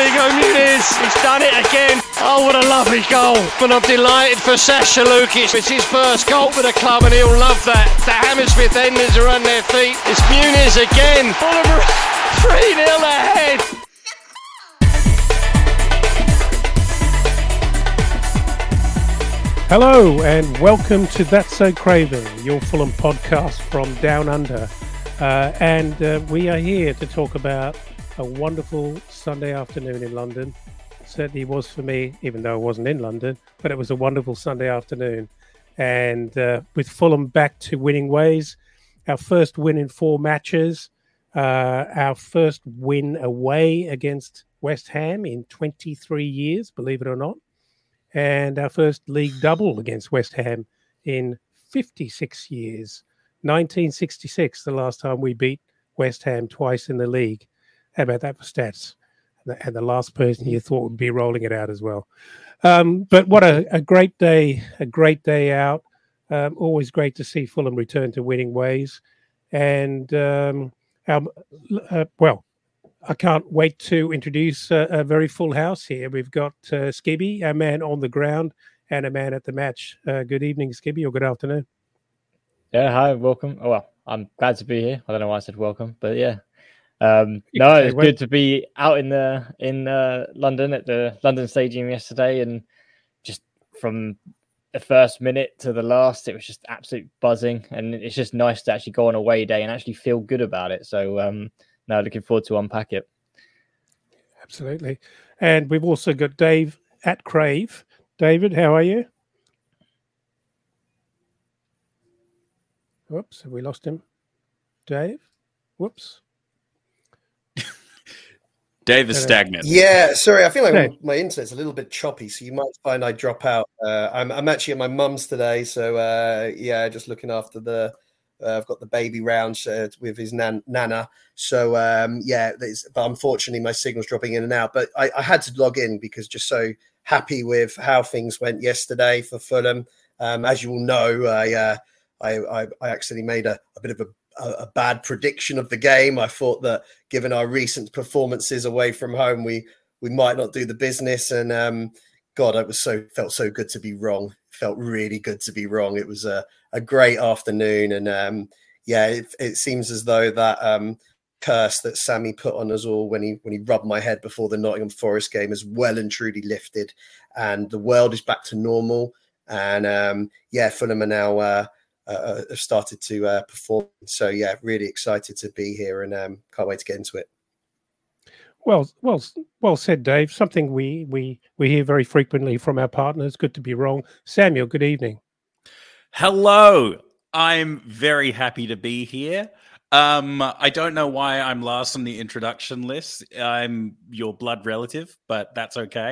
Diego Muniz, he's done it again. Oh, what a lovely goal. And I'm delighted for Sasha Lukic. It's his first goal for the club and he'll love that. The Hammersmith enders are on their feet. It's Muniz again. Oliver 3-0 ahead. Hello and welcome to That's So Craven, your Fulham podcast from Down Under. We are here to talk about a wonderful Sunday afternoon in London. Certainly was for me, even though I wasn't in London, but it was a wonderful Sunday afternoon. And with Fulham back to winning ways, our first win in 4 matches, our first win away against West Ham in 23 years, believe it or not. And our first league double against West Ham in 56 years. 1966, the last time we beat West Ham twice in the league. How about that for stats? And the last person you thought would be rolling it out as well. But what a great day out. Always great to see Fulham return to winning ways. And, I can't wait to introduce a very full house here. We've got Skibby, a man on the ground, and a man at the match. Good evening, Skibby, or good afternoon. Yeah, hi, welcome. Oh, well, I'm glad to be here. I don't know why I said welcome, but yeah. It's good to be out in London at the London Stadium yesterday, and just from the first minute to the last, it was just absolute buzzing, and it's just nice to actually go on a away day and actually feel good about it. So, now looking forward to unpack it. Absolutely. And we've also got Dave at Crave. David, how are you? Whoops, have we lost him? Dave? Whoops. Dave is stagnant. Yeah, sorry. I feel like my internet's a little bit choppy, so you might find I drop out. I'm actually at my mum's today, so just looking after I've got the baby round with his nana. So, but unfortunately my signal's dropping in and out. But I had to log in because just so happy with how things went yesterday for Fulham. As you all know, I actually made a bit of a bad prediction of the game. I thought that given our recent performances away from home, we might not do the business. And God, it felt so good to be wrong. It felt really good to be wrong. It was a great afternoon, and it seems as though that curse that Sammy put on us all when he rubbed my head before the Nottingham Forest game is well and truly lifted, and the world is back to normal. And Fulham are now have started to perform. So really excited to be here, and can't wait to get into it. Well said, Dave. Something we hear very frequently from our partners. Good to be wrong. Samuel, good evening. Hello. I'm very happy to be here. I don't know why I'm last on the introduction list. I'm your blood relative, but that's okay.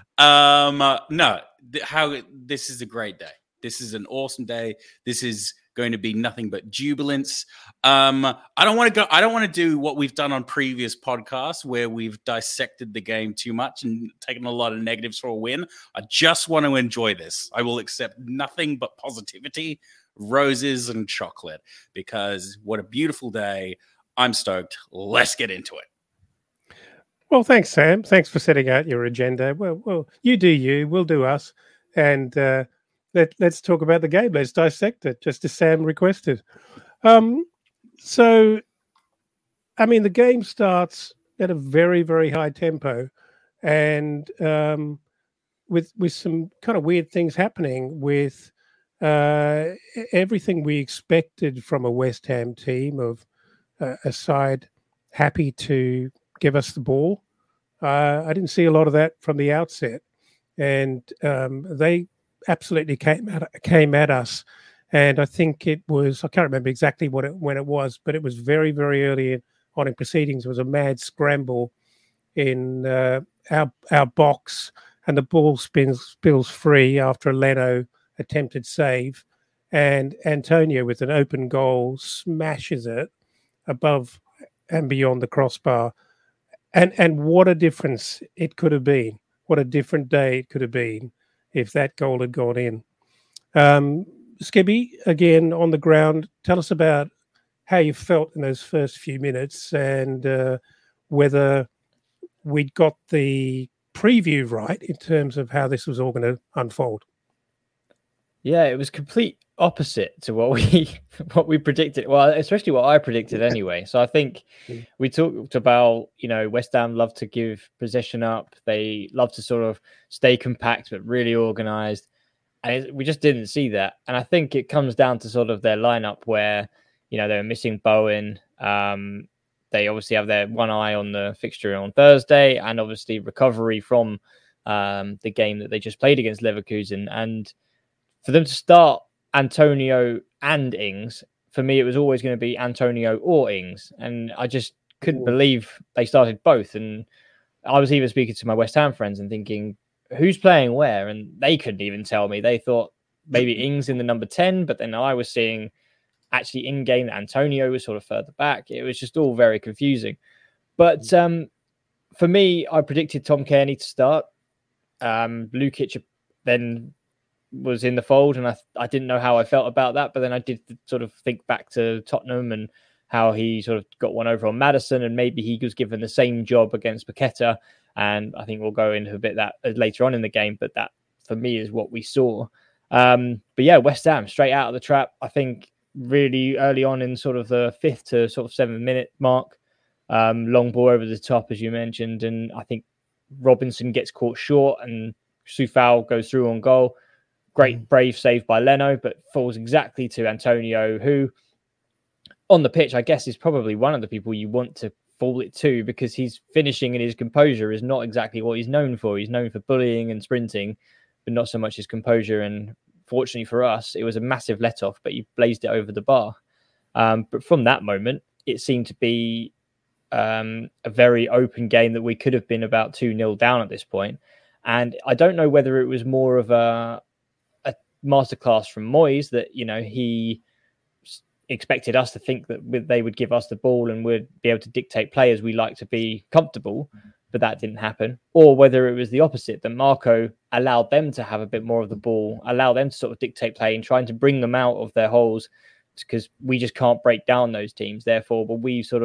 This is a great day. This is an awesome day. This is going to be nothing but jubilance. I don't want to do what we've done on previous podcasts where we've dissected the game too much and taken a lot of negatives for a win. I just want to enjoy this. I will accept nothing but positivity, roses and chocolate, because what a beautiful day. I'm stoked. Let's get into it. Well, thanks, Sam. Thanks for setting out your agenda. Well, you do you, we'll do us. And let's talk about the game. Let's dissect it, just as Sam requested. So, I mean, the game starts at a very, very high tempo, and with some kind of weird things happening with everything we expected from a West Ham team of a side happy to give us the ball. I didn't see a lot of that from the outset, and they absolutely came at us. And I think it was, I can't remember exactly when it was, but it was very, very early on in proceedings. It was a mad scramble in our box, and the ball spills free after a Leno attempted save, and Antonio with an open goal smashes it above and beyond the crossbar. And what a difference it could have been. What a different day it could have been if that goal had gone in. Skibby, again, on the ground, tell us about how you felt in those first few minutes and whether we'd got the preview right in terms of how this was all going to unfold. Yeah, it was complete opposite to what we predicted. Well, especially what I predicted anyway. So I think we talked about, West Ham love to give possession up. They love to sort of stay compact but really organised. And we just didn't see that. And I think it comes down to sort of their lineup where, they were missing Bowen. They obviously have their one eye on the fixture on Thursday, and obviously recovery from the game that they just played against Leverkusen. And for them to start Antonio and Ings, for me, it was always going to be Antonio or Ings. And I just couldn't believe they started both. And I was even speaking to my West Ham friends and thinking, who's playing where? And they couldn't even tell me. They thought maybe Ings in the number 10, but then I was seeing actually in game that Antonio was sort of further back. It was just all very confusing. But for me, I predicted Tom Cairney to start. Lukic then was in the fold, and I didn't know how I felt about that. But then I did sort of think back to Tottenham and how he sort of got one over on Maddison, and maybe he was given the same job against Paqueta. And I think we'll go into a bit that later on in the game, but that for me is what we saw. But yeah, West Ham straight out of the trap. I think really early on in sort of the 5th to sort of 7-minute mark, long ball over the top, as you mentioned. And I think Robinson gets caught short and Soufal goes through on goal. Great brave save by Leno, but falls exactly to Antonio, who on the pitch, I guess, is probably one of the people you want to fall it to, because his finishing and his composure is not exactly what he's known for. He's known for bullying and sprinting, but not so much his composure. And fortunately for us, it was a massive let-off, but he blazed it over the bar. But from that moment, it seemed to be a very open game that we could have been about 2-0 down at this point. And I don't know whether it was more of a masterclass from Moyes that, he expected us to think that they would give us the ball and would be able to dictate play as we like to be comfortable, but that didn't happen. Or whether it was the opposite, that Marco allowed them to have a bit more of the ball, allow them to sort of dictate play and trying to bring them out of their holes, because we just can't break down those teams. Therefore, but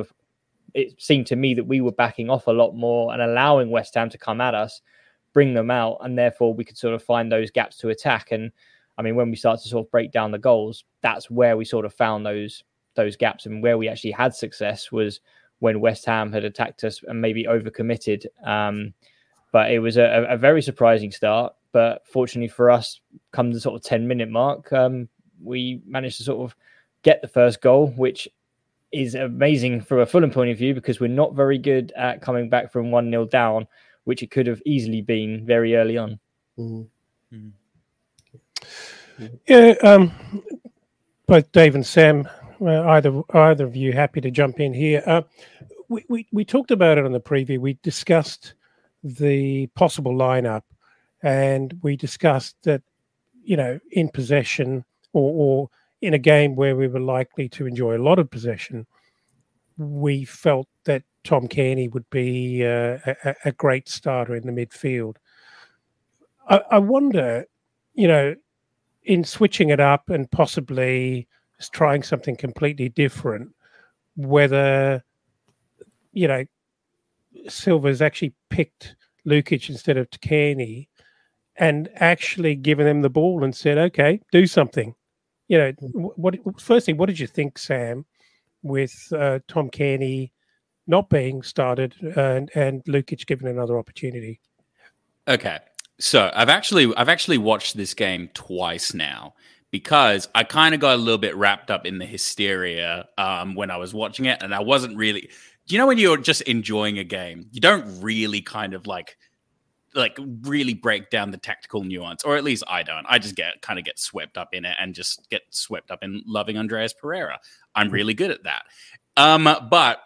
it seemed to me that we were backing off a lot more and allowing West Ham to come at us, bring them out, and therefore we could sort of find those gaps to attack. And I mean, when we start to sort of break down the goals, that's where we sort of found those gaps, and where we actually had success was when West Ham had attacked us and maybe overcommitted. But it was a very surprising start. But fortunately for us, come the sort of 10-minute mark, we managed to sort of get the first goal, which is amazing from a Fulham point of view, because we're not very good at coming back from 1-0 down, which it could have easily been very early on. Mm-hmm. Mm-hmm. Yeah, both Dave and Sam, either of you happy to jump in here. We talked about it on the preview. We discussed the possible lineup, and we discussed that, in possession or in a game where we were likely to enjoy a lot of possession, we felt that Tom Cairney would be a great starter in the midfield. I wonder, in switching it up and possibly just trying something completely different, whether, Silva's actually picked Lukic instead of Cairney and actually given them the ball and said, okay, do something. Firstly, what did you think, Sam, with Tom Cairney not being started and Lukic given another opportunity? Okay. So I've actually watched this game twice now, because I kind of got a little bit wrapped up in the hysteria when I was watching it, and I wasn't really. Do you know when you're just enjoying a game, you don't really kind of like really break down the tactical nuance, or at least I don't. I just get swept up in it and just get swept up in loving Andreas Pereira. I'm really good at that. But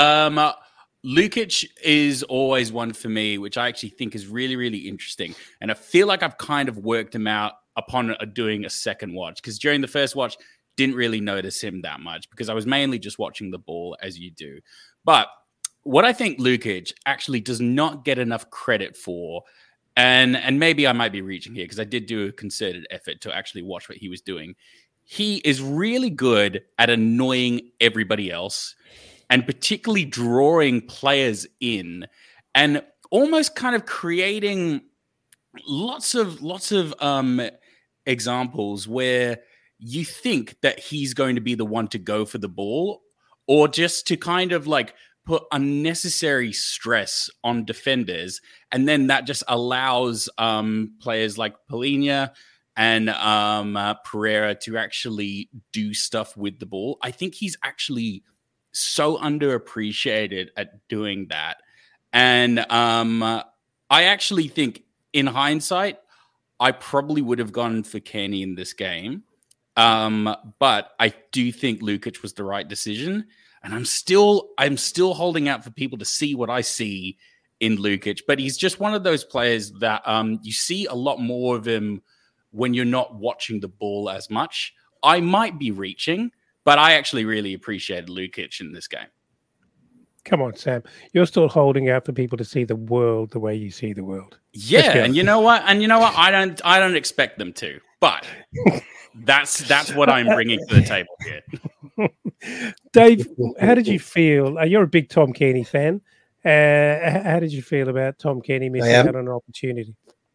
Lukic is always one for me, which I actually think is really, really interesting. And I feel like I've kind of worked him out upon doing a second watch, because during the first watch, didn't really notice him that much because I was mainly just watching the ball, as you do. But what I think Lukic actually does not get enough credit for, and maybe I might be reaching here because I did do a concerted effort to actually watch what he was doing. He is really good at annoying everybody else, and particularly drawing players in and almost kind of creating lots of examples where you think that he's going to be the one to go for the ball, or just to kind of like put unnecessary stress on defenders. And then that just allows players like Palhinha and Pereira to actually do stuff with the ball. I think he's actually so underappreciated at doing that. And I actually think, in hindsight, I probably would have gone for Cairney in this game. But I do think Lukic was the right decision. And I'm still holding out for people to see what I see in Lukic. But he's just one of those players that you see a lot more of him when you're not watching the ball as much. I might be reaching, but I actually really appreciated Lukic in this game. Come on, Sam. You're still holding out for people to see the world the way you see the world. Yeah, and you know what? I don't expect them to. But that's what I'm bringing to the table here. Dave, how did you feel? You're a big Tom Cairney fan. How did you feel about Tom Cairney missing out on an opportunity?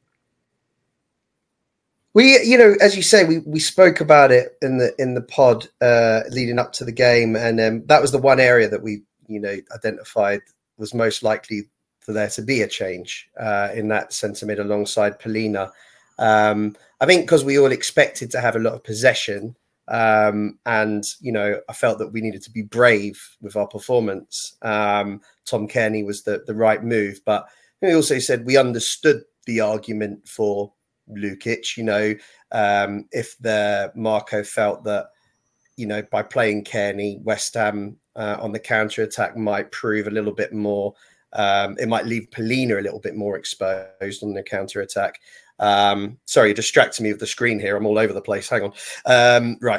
We, as you say, we spoke about it in the pod leading up to the game, and that was the one area that we identified was most likely for there to be a change in that centre mid alongside Palhinha. I think because we all expected to have a lot of possession, and I felt that we needed to be brave with our performance. Tom Cairney was the right move, but we also said we understood the argument for Lukic. If the Marco felt that by playing Cairney, West Ham on the counter attack might prove a little bit more. It might leave Palhinha a little bit more exposed on the counter attack. Sorry, you're distracting me with the screen here. I'm all over the place. Hang on. Right.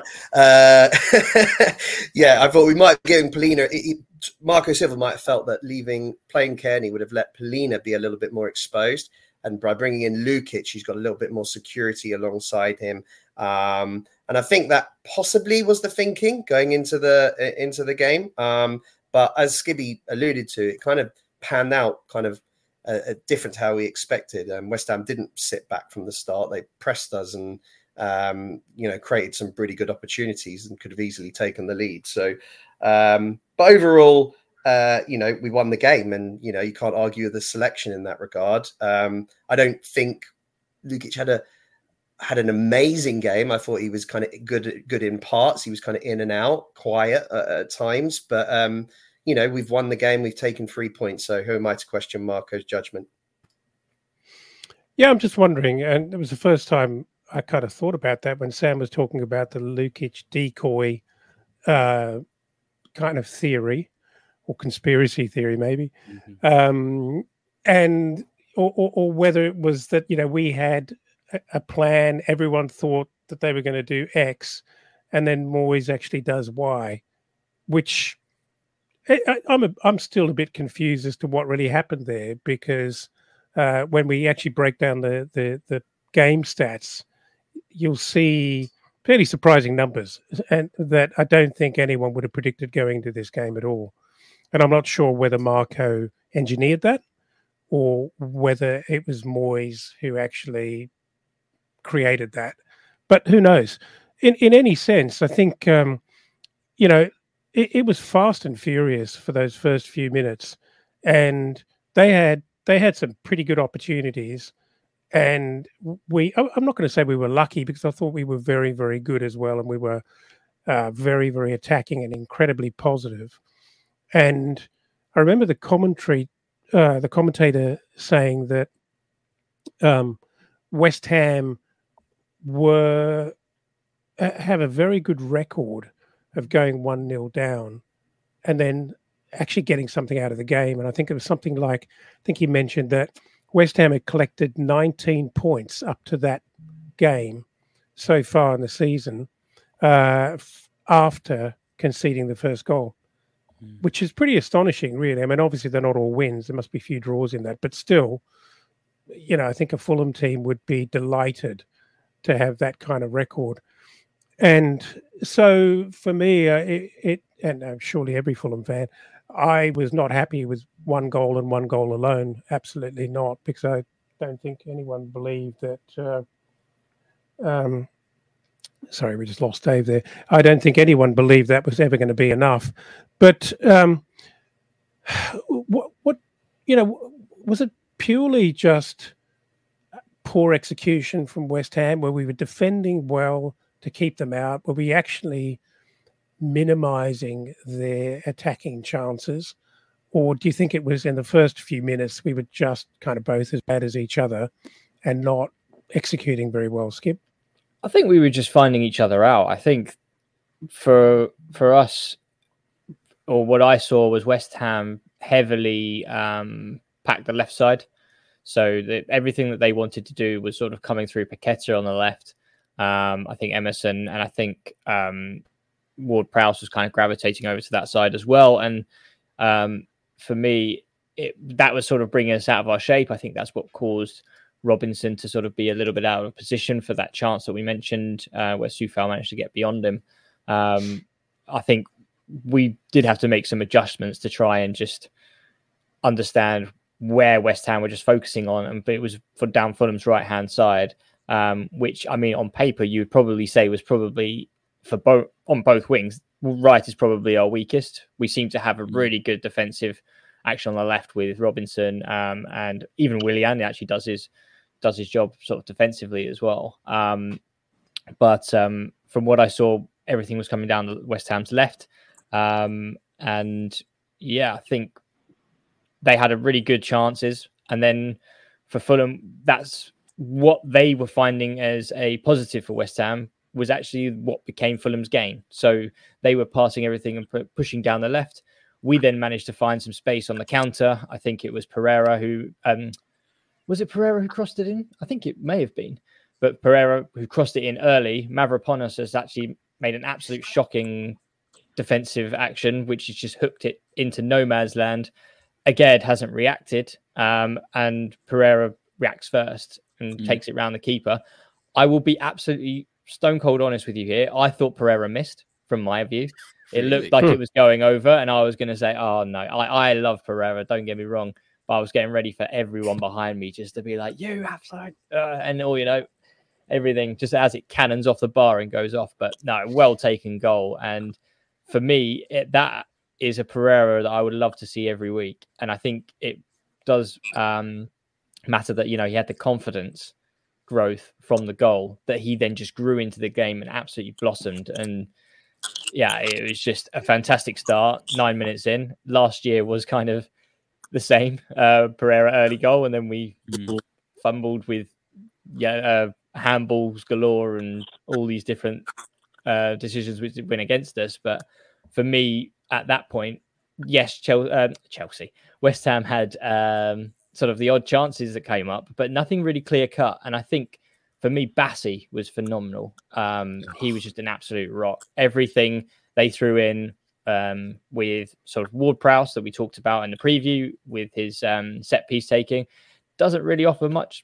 Yeah, I thought we might be giving Palhinha. Marco Silva might have felt that playing Cairney would have let Palhinha be a little bit more exposed. And by bringing in Lukic, he's got a little bit more security alongside him. And I think that possibly was the thinking going into the game. But as Skibby alluded to, it kind of panned out kind of different to how we expected. West Ham didn't sit back from the start. They pressed us and, created some pretty good opportunities and could have easily taken the lead. So, but overall, we won the game, and, you can't argue with the selection in that regard. I don't think Lukic had an amazing game. I thought he was kind of good in parts. He was kind of in and out, quiet at times. But, we've won the game. We've taken 3 points. So who am I to question Marco's judgment? Yeah, I'm just wondering. And it was the first time I kind of thought about that when Sam was talking about the Lukic decoy kind of theory, or conspiracy theory, maybe. Mm-hmm. Or whether it was that, we had a plan, everyone thought that they were going to do X, and then Moyes actually does Y, which I'm still a bit confused as to what really happened there, because when we actually break down the game stats, you'll see fairly surprising numbers, and that I don't think anyone would have predicted going into this game at all. And I'm not sure whether Marco engineered that or whether it was Moyes who actually created that. But who knows? In any sense, I think, it was fast and furious for those first few minutes. And they had some pretty good opportunities. And I'm not going to say we were lucky, because I thought we were very, very good as well. And we were very, very attacking and incredibly positive. And I remember the commentator saying that West Ham have a very good record of going 1-0 down and then actually getting something out of the game. And I think it was something like, I think he mentioned that West Ham had collected 19 points up to that game so far in the season after conceding the first goal, which is pretty astonishing, really. I mean, obviously they're not all wins. There must be a few draws in that, but still, I think a Fulham team would be delighted to have that kind of record. And so for me, and surely every Fulham fan, I was not happy with one goal and one goal alone. Absolutely not, because I don't think anyone believed that. Sorry, we just lost Dave there. I don't think anyone believed that was ever going to be enough. But what was it purely just poor execution from West Ham, where we were defending well to keep them out? Were we actually minimising their attacking chances? Or do you think it was in the first few minutes we were just kind of both as bad as each other and not executing very well, Skip? I think we were just finding each other out. I think for us, or what I saw, was West Ham heavily packed the left side. So everything that they wanted to do was sort of coming through Paqueta on the left. I think Emerson and I think Ward-Prowse was kind of gravitating over to that side as well. And for me, that was sort of bringing us out of our shape. I think that's what caused Robinson to sort of be a little bit out of position for that chance that we mentioned, where Soufal managed to get beyond him. I think we did have to make some adjustments to try and just understand where West Ham were just focusing on, and it was down Fulham's right-hand side, which, I mean, on paper, you would probably say was probably on both wings. Right is probably our weakest. We seem to have a really good defensive action on the left with Robinson, and even Willian actually does his job sort of defensively as well. But from what I saw, everything was coming down West Ham's left. And yeah, I think they had a really good chances. And then for Fulham, that's what they were finding as a positive for West Ham, was actually what became Fulham's game. So they were passing everything and pushing down the left. We then managed to find some space on the counter. I think it was Pereira who... was it Pereira who crossed it in? I think it may have been. But Pereira, who crossed it in early, Mavropanos has actually made an absolute shocking defensive action, which has just hooked it into no man's land. Aguerd hasn't reacted, and Pereira reacts first and takes it round the keeper. I will be absolutely stone cold honest with you here. I thought Pereira missed, from my view. It looked like it was going over, and I was going to say, oh, no, I love Pereira, don't get me wrong. But I was getting ready for everyone behind me just to be like, you have to, and all, everything just as it cannons off the bar and goes off. But no, well taken goal. And for me, that is a Pereira that I would love to see every week. And I think it does matter that, he had the confidence growth from the goal that he then just grew into the game and absolutely blossomed. And yeah, it was just a fantastic start. 9 minutes in. Last year was kind of the same. Pereira early goal, and then we fumbled with handballs galore and all these different decisions which went against us. But for me, at that point, yes, Chelsea, West Ham had sort of the odd chances that came up, but nothing really clear cut. And I think for me, Bassey was phenomenal. He was just an absolute rock. Everything they threw in, with sort of Ward-Prowse that we talked about in the preview, with his set piece taking, doesn't really offer much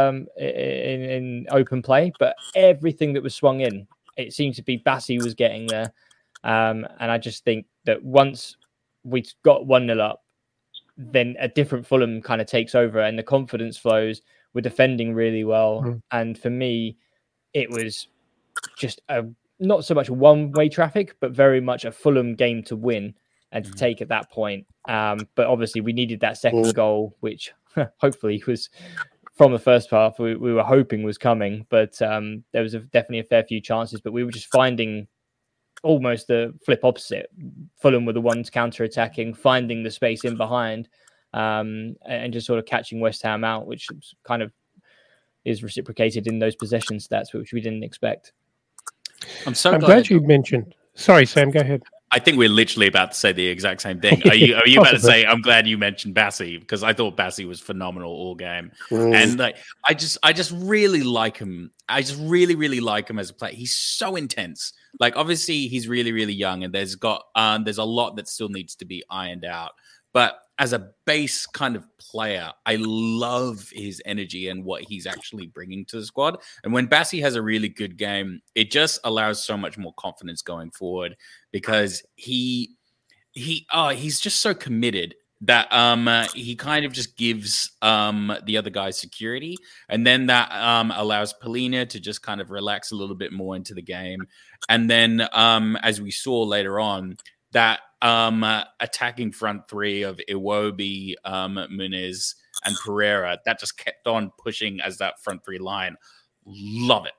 in open play, but everything that was swung in, it seemed to be Bassey was getting there. And I just think that once we got 1-0 up, then a different Fulham kind of takes over and the confidence flows. We're defending really well. And for me, it was just not so much one-way traffic, but very much a Fulham game to win and to take at that point. But obviously we needed that second goal, which hopefully was from the first half. We were hoping was coming, but there was definitely a fair few chances, but we were just finding almost the flip opposite. Fulham were the ones counter-attacking, finding the space in behind, and just sort of catching West Ham out, which kind of is reciprocated in those possession stats, which we didn't expect. I'm glad you mentioned. Sorry, Sam, go ahead. I think we're literally about to say the exact same thing. Are you about to say, I'm glad you mentioned Bassey, because I thought Bassey was phenomenal all game. And I just really like him. I just really, really like him as a player. He's so intense. Like, obviously he's really, really young, and there's a lot that still needs to be ironed out. But as a base kind of player, I love his energy and what he's actually bringing to the squad. And when Bassey has a really good game, it just allows so much more confidence going forward, because he he's just so committed that he kind of just gives the other guy security, and then that allows Polina to just kind of relax a little bit more into the game. And then as we saw later on, that attacking front three of Iwobi, Muniz, and Pereira, that just kept on pushing as that front three line. Love it.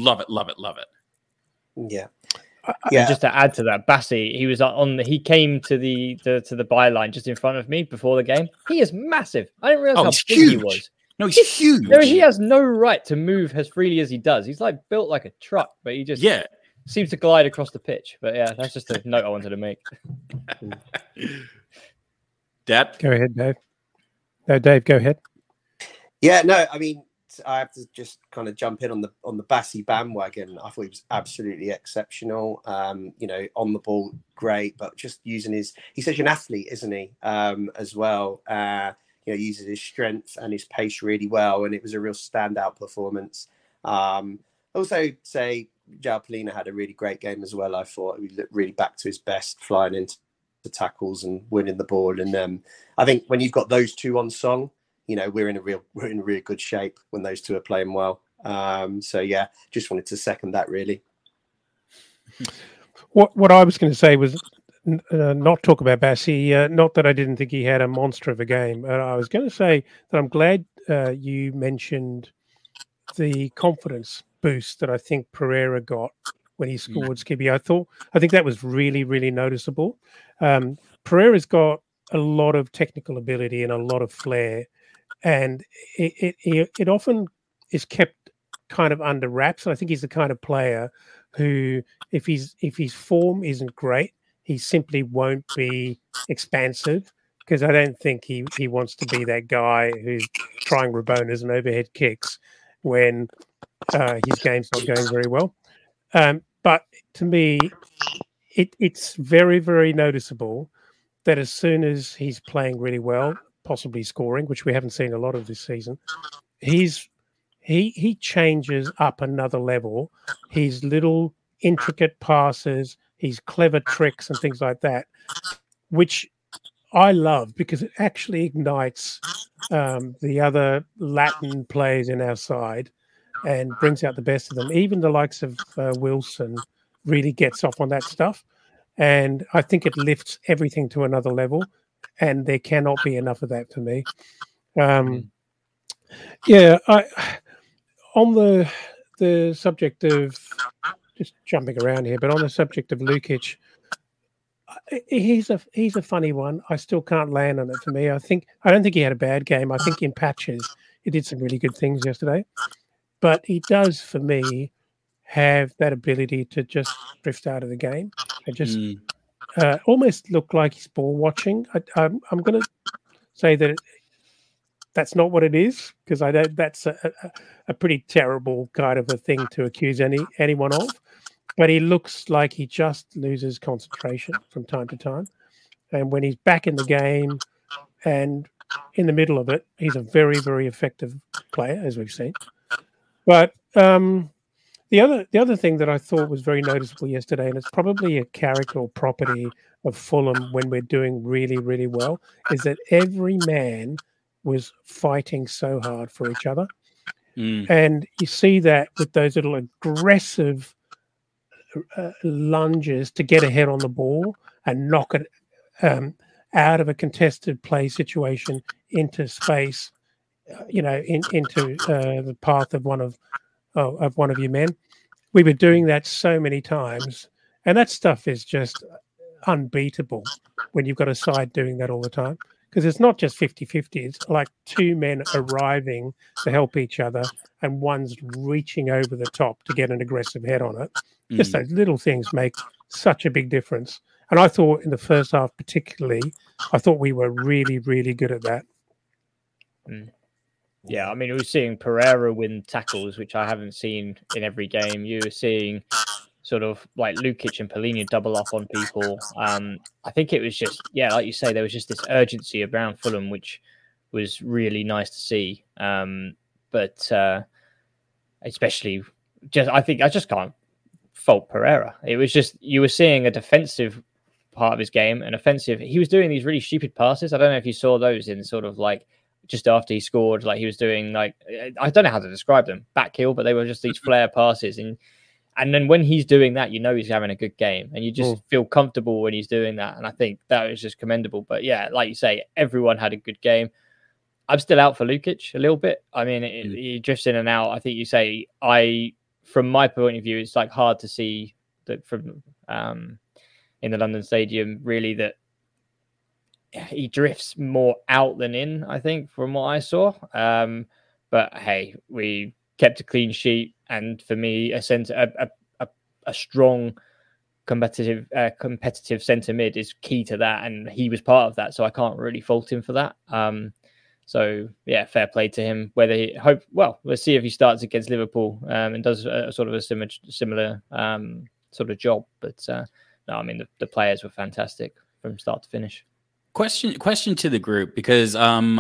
Yeah. And just to add to that, Bassi, he came to the byline just in front of me before the game. He is massive. I didn't realize how big he was. No, he's huge. No, he has no right to move as freely as he does. He's like built like a truck, but he just seems to glide across the pitch. But yeah, that's just a note I wanted to make. Dad? Go ahead, Dave. No, Dave, go ahead. Yeah, no, I mean, I have to just kind of jump in on the Bassi bandwagon. I thought he was absolutely exceptional. On the ball, great, but just using he's such an athlete, isn't he? As well, uses his strength and his pace really well, and it was a real standout performance. Also, say João Polina had a really great game as well. I thought he looked really back to his best, flying into the tackles and winning the ball. And I think when you've got those two on song, we're in really good shape when those two are playing well. So yeah, just wanted to second that really. What I was going to say was not talk about Bassi. Not that I didn't think he had a monster of a game. I was going to say that I'm glad you mentioned the confidence boost that I think Pereira got when he scored Skippy. I think that was really, really noticeable. Pereira's got a lot of technical ability and a lot of flair. And it often is kept kind of under wraps. And I think he's the kind of player who, if his form isn't great, he simply won't be expansive, because I don't think he wants to be that guy who's trying Rabonas and overhead kicks when his game's not going very well. But to me, it's very, very noticeable that as soon as he's playing really well, possibly scoring, which we haven't seen a lot of this season, he changes up another level. His little intricate passes, his clever tricks and things like that, which I love because it actually ignites the other Latin players in our side and brings out the best of them. Even the likes of Wilson really gets off on that stuff. And I think it lifts everything to another level. And there cannot be enough of that for me. On the subject of, just jumping around here, but on the subject of Lukic, he's a funny one. I still can't land on it for me. I don't think he had a bad game. I think in patches he did some really good things yesterday. But he does, for me, have that ability to just drift out of the game and just almost look like he's ball watching. I'm going to say that that's not what it is, because I don't. That's a pretty terrible kind of a thing to accuse anyone of. But he looks like he just loses concentration from time to time, and when he's back in the game and in the middle of it, he's a very, very effective player, as we've seen. But the other thing that I thought was very noticeable yesterday, and it's probably a character or property of Fulham when we're doing really, really well, is that every man was fighting so hard for each other. And you see that with those little aggressive lunges to get ahead on the ball and knock it out of a contested play situation into space, into the path of one of your men. We were doing that so many times, and that stuff is just unbeatable when you've got a side doing that all the time, because it's not just 50-50. It's like two men arriving to help each other and one's reaching over the top to get an aggressive head on it. Just those little things make such a big difference. And I thought in the first half particularly, I thought we were really, really good at that. Yeah, I mean, we were seeing Pereira win tackles, which I haven't seen in every game. You were seeing sort of like Lukic and Polina double up on people. I think it was just, like you say, there was just this urgency around Fulham, which was really nice to see. But especially, I just can't fault Pereira. It was just, you were seeing a defensive part of his game and offensive. He was doing these really stupid passes. I don't know if you saw those in sort of like just after he scored, like he was doing like, I don't know how to describe them, back heel, but they were just these flare passes. And then when he's doing that, he's having a good game, and you just feel comfortable when he's doing that. And I think that was just commendable. But yeah, like you say, everyone had a good game. I'm still out for Lukic a little bit. I mean, he drifts in and out. I think you say, from my point of view, it's like hard to see that from in the London Stadium, really, that he drifts more out than in, I think, from what I saw. But hey, we kept a clean sheet, and for me, a strong competitive centre mid is key to that, and he was part of that, so I can't really fault him for that. So yeah, fair play to him. Let's see if he starts against Liverpool and does a sort of a similar sort of job. But no, I mean the players were fantastic from start to finish. Question to the group, because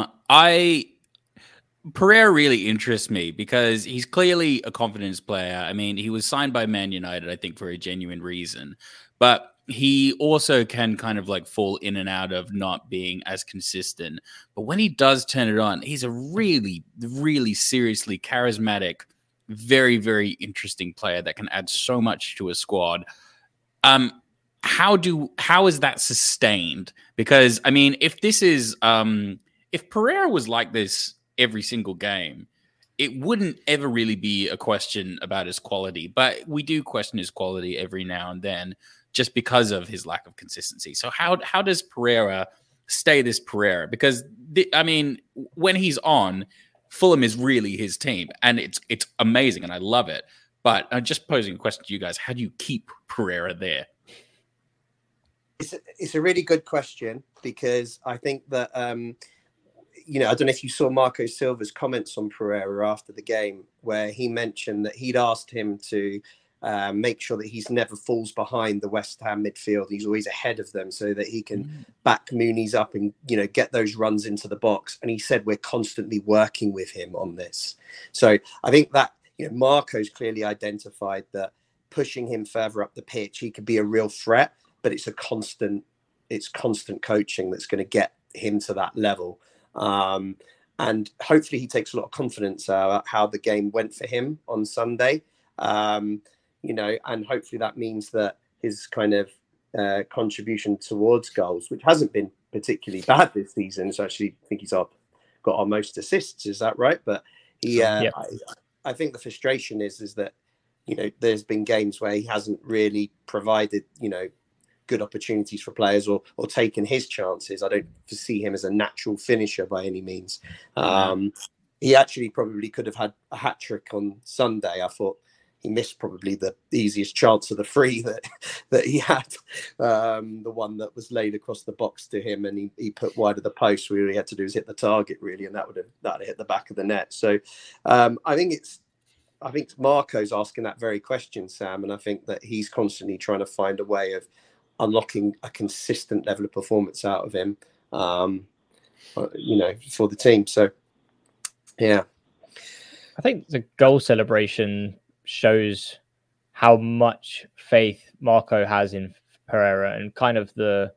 Pereira really interests me because he's clearly a confidence player. I mean, he was signed by Man United, I think, for a genuine reason, but he also can kind of like fall in and out of not being as consistent. But when he does turn it on, he's a really, really seriously charismatic, very, very interesting player that can add so much to a squad. How is that sustained? Because I mean, if Pereira was like this every single game, it wouldn't ever really be a question about his quality, but we do question his quality every now and then just because of his lack of consistency. So how does Pereira stay this Pereira? Because when he's on, Fulham is really his team, and it's amazing, and I love it. But I'm just posing a question to you guys: how do you keep Pereira there? It's a really good question, because I think that I don't know if you saw Marco Silva's comments on Pereira after the game, where he mentioned that he'd asked him to make sure that he's never falls behind the West Ham midfield. He's always ahead of them so that he can back Muniz up and, get those runs into the box. And he said, we're constantly working with him on this. So I think that, Marco's clearly identified that pushing him further up the pitch, he could be a real threat, but it's constant coaching that's going to get him to that level. And hopefully he takes a lot of confidence out how the game went for him on Sunday. And hopefully that means that his kind of contribution towards goals, which hasn't been particularly bad this season, so actually I think he's got our most assists, is that right? But I think the frustration is that, there's been games where he hasn't really provided, good opportunities for players or taken his chances. I don't foresee him as a natural finisher by any means. He actually probably could have had a hat trick on Sunday. I thought he missed probably the easiest chance of the free that he had, the one that was laid across the box to him, and he put wide of the post. All he had to do was hit the target, really, and that would have hit the back of the net. So I think Marco's asking that very question, Sam, and I think that he's constantly trying to find a way of unlocking a consistent level of performance out of him, for the team. So, yeah. I think the goal celebration shows how much faith Marco has in Pereira, and kind of the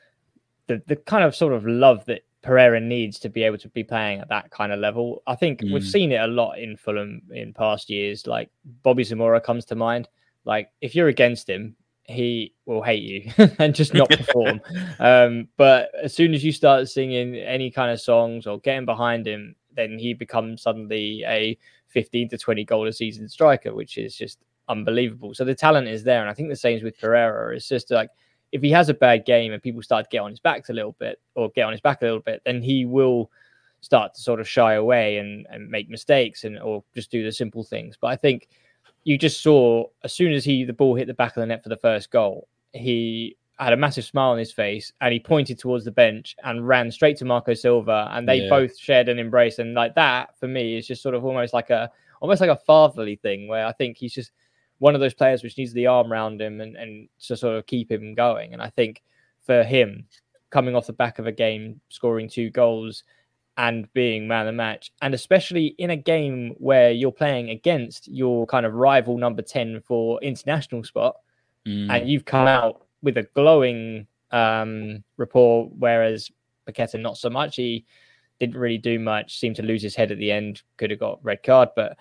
kind of sort of love that Pereira needs to be able to be playing at that kind of level. I think we've seen it a lot in Fulham in past years. Like Bobby Zamora comes to mind. Like if you're against him, he will hate you and just not perform. But as soon as you start singing any kind of songs or getting behind him, then he becomes suddenly a 15 to 20 goal a season striker, which is just unbelievable. So the talent is there. And I think the same with Pereira. It's just like, if he has a bad game and people start to get on his back a little bit, then he will start to sort of shy away and make mistakes or just do the simple things. But I think you just saw, as soon as the ball hit the back of the net for the first goal, he had a massive smile on his face and he pointed towards the bench and ran straight to Marco Silva, and they both shared an embrace. And like that, for me, is just sort of almost like a fatherly thing, where I think he's just one of those players which needs the arm around him and to sort of keep him going. And I think for him, coming off the back of a game, scoring 2 goals and being man of the match, and especially in a game where you're playing against your kind of rival number 10 for international spot, and you've come out with a glowing rapport, whereas Paqueta not so much. He didn't really do much, seemed to lose his head at the end, could have got red card, but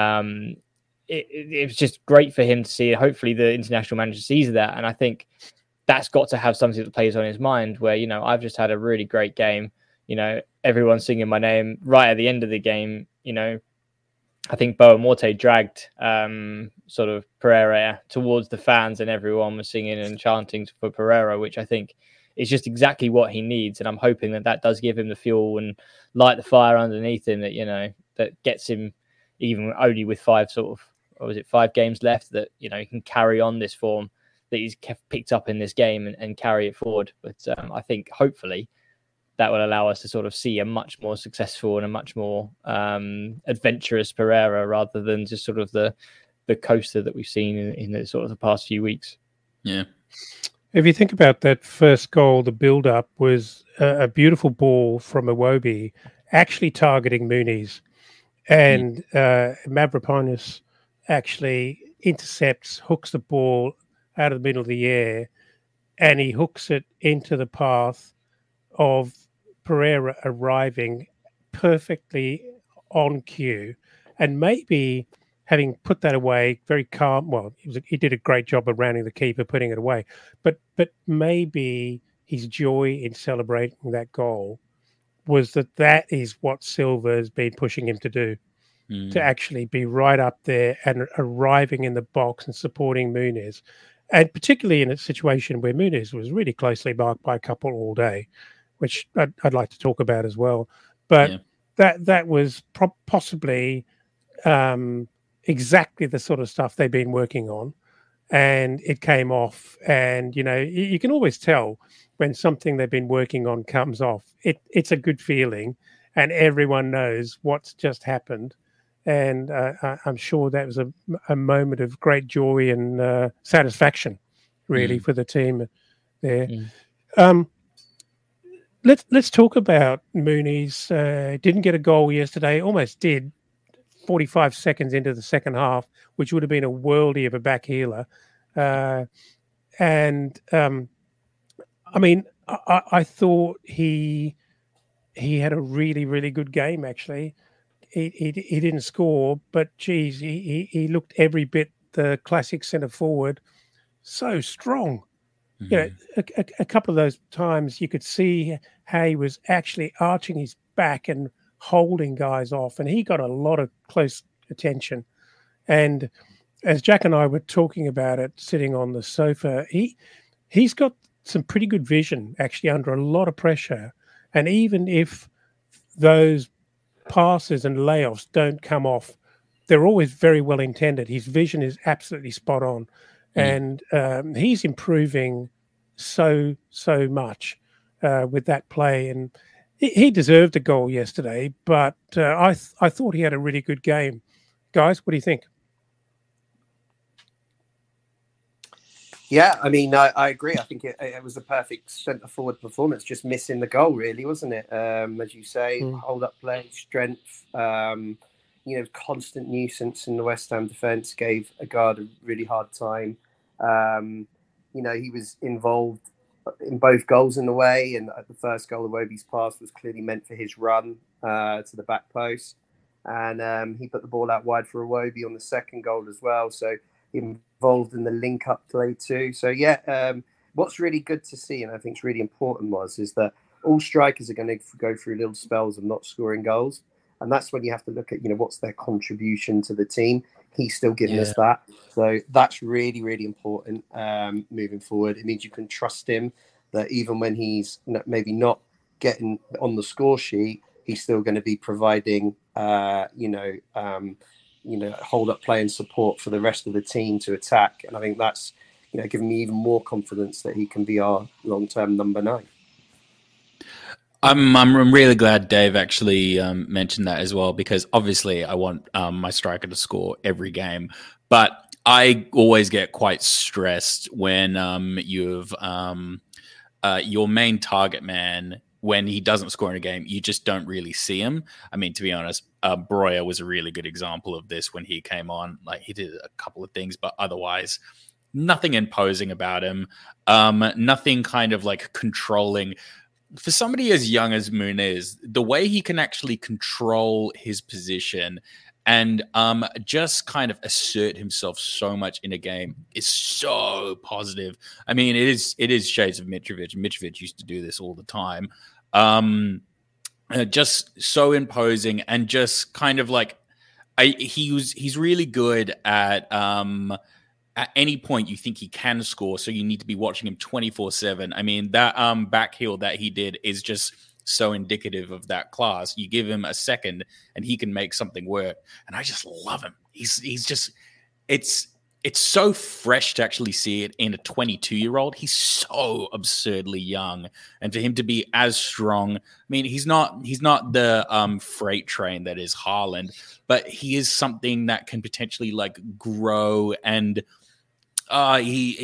it was just great for him to see. Hopefully the international manager sees that, and I think that's got to have something that plays on his mind where, I've just had a really great game, everyone's singing my name right at the end of the game. I think Boa Morte dragged sort of Pereira towards the fans, and everyone was singing and chanting for Pereira, which I think is just exactly what he needs. And I'm hoping that does give him the fuel and light the fire underneath him that, that gets him, even only with 5 games left, that, he can carry on this form that he's picked up in this game and carry it forward. But I think hopefully that will allow us to sort of see a much more successful and a much more adventurous Pereira, rather than just sort of the coaster that we've seen in the sort of the past few weeks. Yeah. If you think about that first goal, the build-up was a beautiful ball from Iwobi actually targeting Muniz. And Mavropanos actually intercepts, hooks the ball out of the middle of the air, and he hooks it into the path of Pereira arriving perfectly on cue. And maybe having put that away very calm, well, he did a great job of rounding the keeper, putting it away. But maybe his joy in celebrating that goal was that is what Silva has been pushing him to do, to actually be right up there and arriving in the box and supporting Muniz. And particularly in a situation where Muniz was really closely marked by a couple all day, which I'd like to talk about as well. But that was possibly exactly the sort of stuff they've been working on, and it came off. And, you can always tell when something they've been working on comes off. It's a good feeling, and everyone knows what's just happened. And I'm sure that was a moment of great joy and satisfaction, really, for the team there. Let's talk about Muniz. Didn't get a goal yesterday, almost did 45 seconds into the second half, which would have been a worldie of a back healer. I thought he had a really, really good game, actually. He didn't score, but geez, he looked every bit the classic centre forward. So strong. A couple of those times you could see how he was actually arching his back and holding guys off, and he got a lot of close attention. And as Jack and I were talking about it, sitting on the sofa, he's got some pretty good vision, actually, under a lot of pressure. And even if those passes and layoffs don't come off, they're always very well intended. His vision is absolutely spot on. And he's improving so much with that play. And he deserved a goal yesterday, but I thought he had a really good game. Guys, what do you think? Yeah, I agree. I think it was a perfect centre-forward performance, just missing the goal, really, wasn't it? As you say, hold-up play, strength, constant nuisance in the West Ham defence, gave Agard a really hard time. He was involved in both goals in the way, and the first goal, Iwobi's pass was clearly meant for his run to the back post, and he put the ball out wide for Iwobi on the second goal as well, so involved in the link-up play too. So what's really good to see, and I think it's really important, is that all strikers are going to go through little spells of not scoring goals, and that's when you have to look at what's their contribution to the team. He's still giving us that. So that's really, really important moving forward. It means you can trust him that even when he's maybe not getting on the score sheet, he's still going to be providing, hold-up play and support for the rest of the team to attack. And I think that's, giving me even more confidence that he can be our long-term number 9. I'm really glad Dave actually mentioned that as well, because obviously I want my striker to score every game, but I always get quite stressed when you've your main target man, when he doesn't score in a game, you just don't really see him. To be honest, Breuer was a really good example of this when he came on. Like, he did a couple of things, but otherwise nothing imposing about him. Nothing kind of like controlling. For somebody as young as Muniz, the way he can actually control his position and just kind of assert himself so much in a game is so positive. I mean, it is shades of Mitrovic. Mitrovic used to do this all the time. Just so imposing and just kind of like he's really good at any point you think he can score, so you need to be watching him 24/7. I mean, that back heel that he did is just so indicative of that class. You give him a second and he can make something work. And I just love him. He's just, it's so fresh to actually see it in a 22-year-old. He's so absurdly young. And for him to be as strong, I mean, he's not the freight train that is Haaland, but he is something that can potentially like grow. And I'm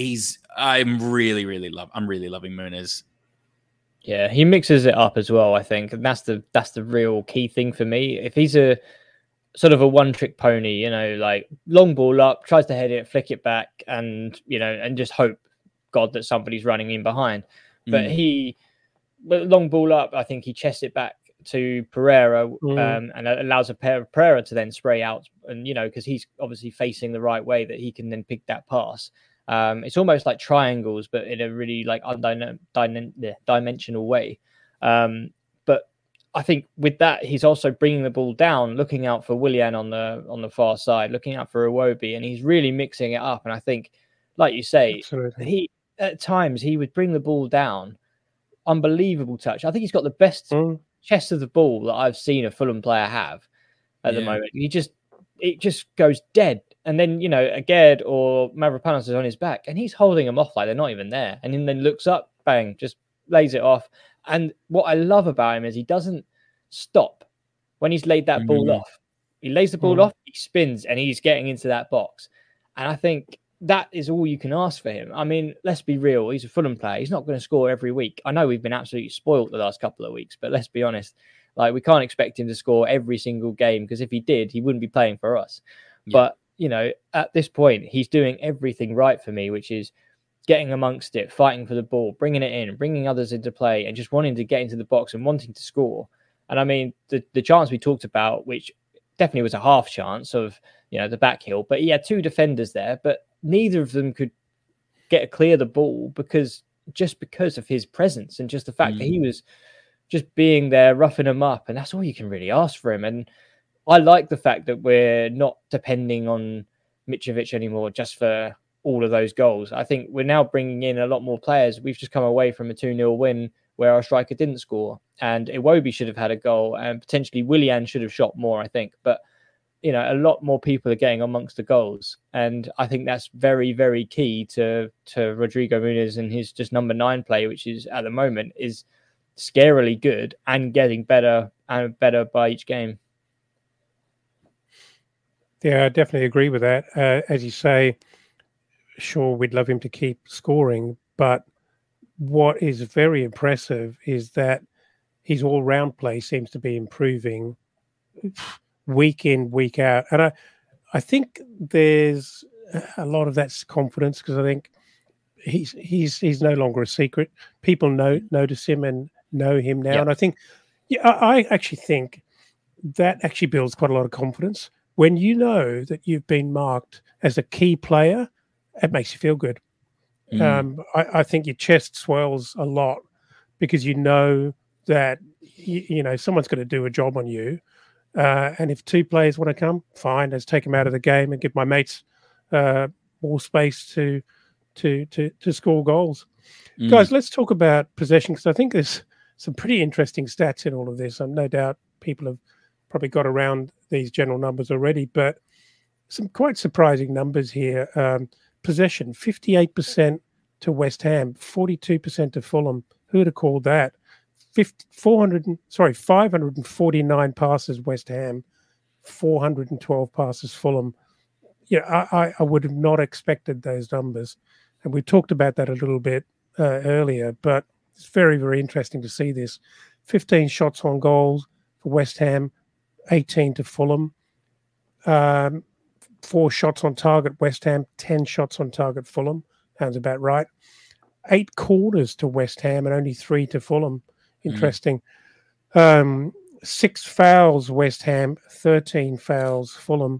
really loving Muniz. Yeah, he mixes it up as well, I think. And that's the real key thing for me. If he's a sort of a one-trick pony, you know, like long ball up, tries to head it, flick it back, and, you know, and just hope, God, that somebody's running in behind. But long ball up, I think he chests it back to Pereira and allows Pereira to then spray out. And, you know, because he's obviously facing the right way that he can then pick that pass. It's almost like triangles, but in a really like dimensional way. But I think with that, he's also bringing the ball down, looking out for Willian on the far side, looking out for Iwobi, and he's really mixing it up. And I think, like you say, absolutely, at times he would bring the ball down, unbelievable touch. I think he's got the best chest of the ball that I've seen a Fulham player have at the moment. It just goes dead. And then, you know, Agerd or Mavropanos is on his back and he's holding them off like they're not even there. And then looks up, bang, just lays it off. And what I love about him is he doesn't stop when he's laid that ball off. He lays the ball off, he spins, and he's getting into that box. And I think that is all you can ask for him. I mean, let's be real. He's a Fulham player. He's not going to score every week. I know we've been absolutely spoiled the last couple of weeks, but let's be honest. Like, we can't expect him to score every single game because if he did, he wouldn't be playing for us. Yeah. But, you know, at this point, he's doing everything right for me, which is getting amongst it, fighting for the ball, bringing it in, bringing others into play, and just wanting to get into the box and wanting to score. And I mean, the chance we talked about, which definitely was a half chance of, you know, the back heel, but he had two defenders there, but neither of them could clear the ball because of his presence and just the fact that he was just being there, roughing him up. And that's all you can really ask for him. And I like the fact that we're not depending on Mitrovic anymore just for all of those goals. I think we're now bringing in a lot more players. We've just come away from a 2-0 win where our striker didn't score. And Iwobi should have had a goal and potentially Willian should have shot more, I think. But, you know, a lot more people are getting amongst the goals. And I think that's very, very key to Rodrigo Muniz and his just number 9 play, which is at the moment is scarily good and getting better and better by each game. Yeah, I definitely agree with that. As you say, sure, we'd love him to keep scoring, but what is very impressive is that his all-round play seems to be improving week in, week out. And I think there's a lot of that's confidence because I think he's no longer a secret. People notice him and know him now. Yep. And I think, I actually think that actually builds quite a lot of confidence. When you know that you've been marked as a key player, it makes you feel good. I think your chest swells a lot because you know that you know someone's going to do a job on you. And if 2 players want to come, fine, let's take them out of the game and give my mates more space to score goals. Guys, let's talk about possession because I think there's some pretty interesting stats in all of this. No doubt people have probably got around these general numbers already, but some quite surprising numbers here. Possession, 58% to West Ham, 42% to Fulham. Who would have called that? 549 passes West Ham, 412 passes Fulham. Yeah, I would have not expected those numbers. And we talked about that a little bit earlier, but it's very, very interesting to see this. 15 shots on goal for West Ham, 18 to Fulham. 4 shots on target, West Ham, 10 shots on target, Fulham. Sounds about right. 8 corners to West Ham and only 3 to Fulham. Interesting. 6 fouls, West Ham, 13 fouls, Fulham.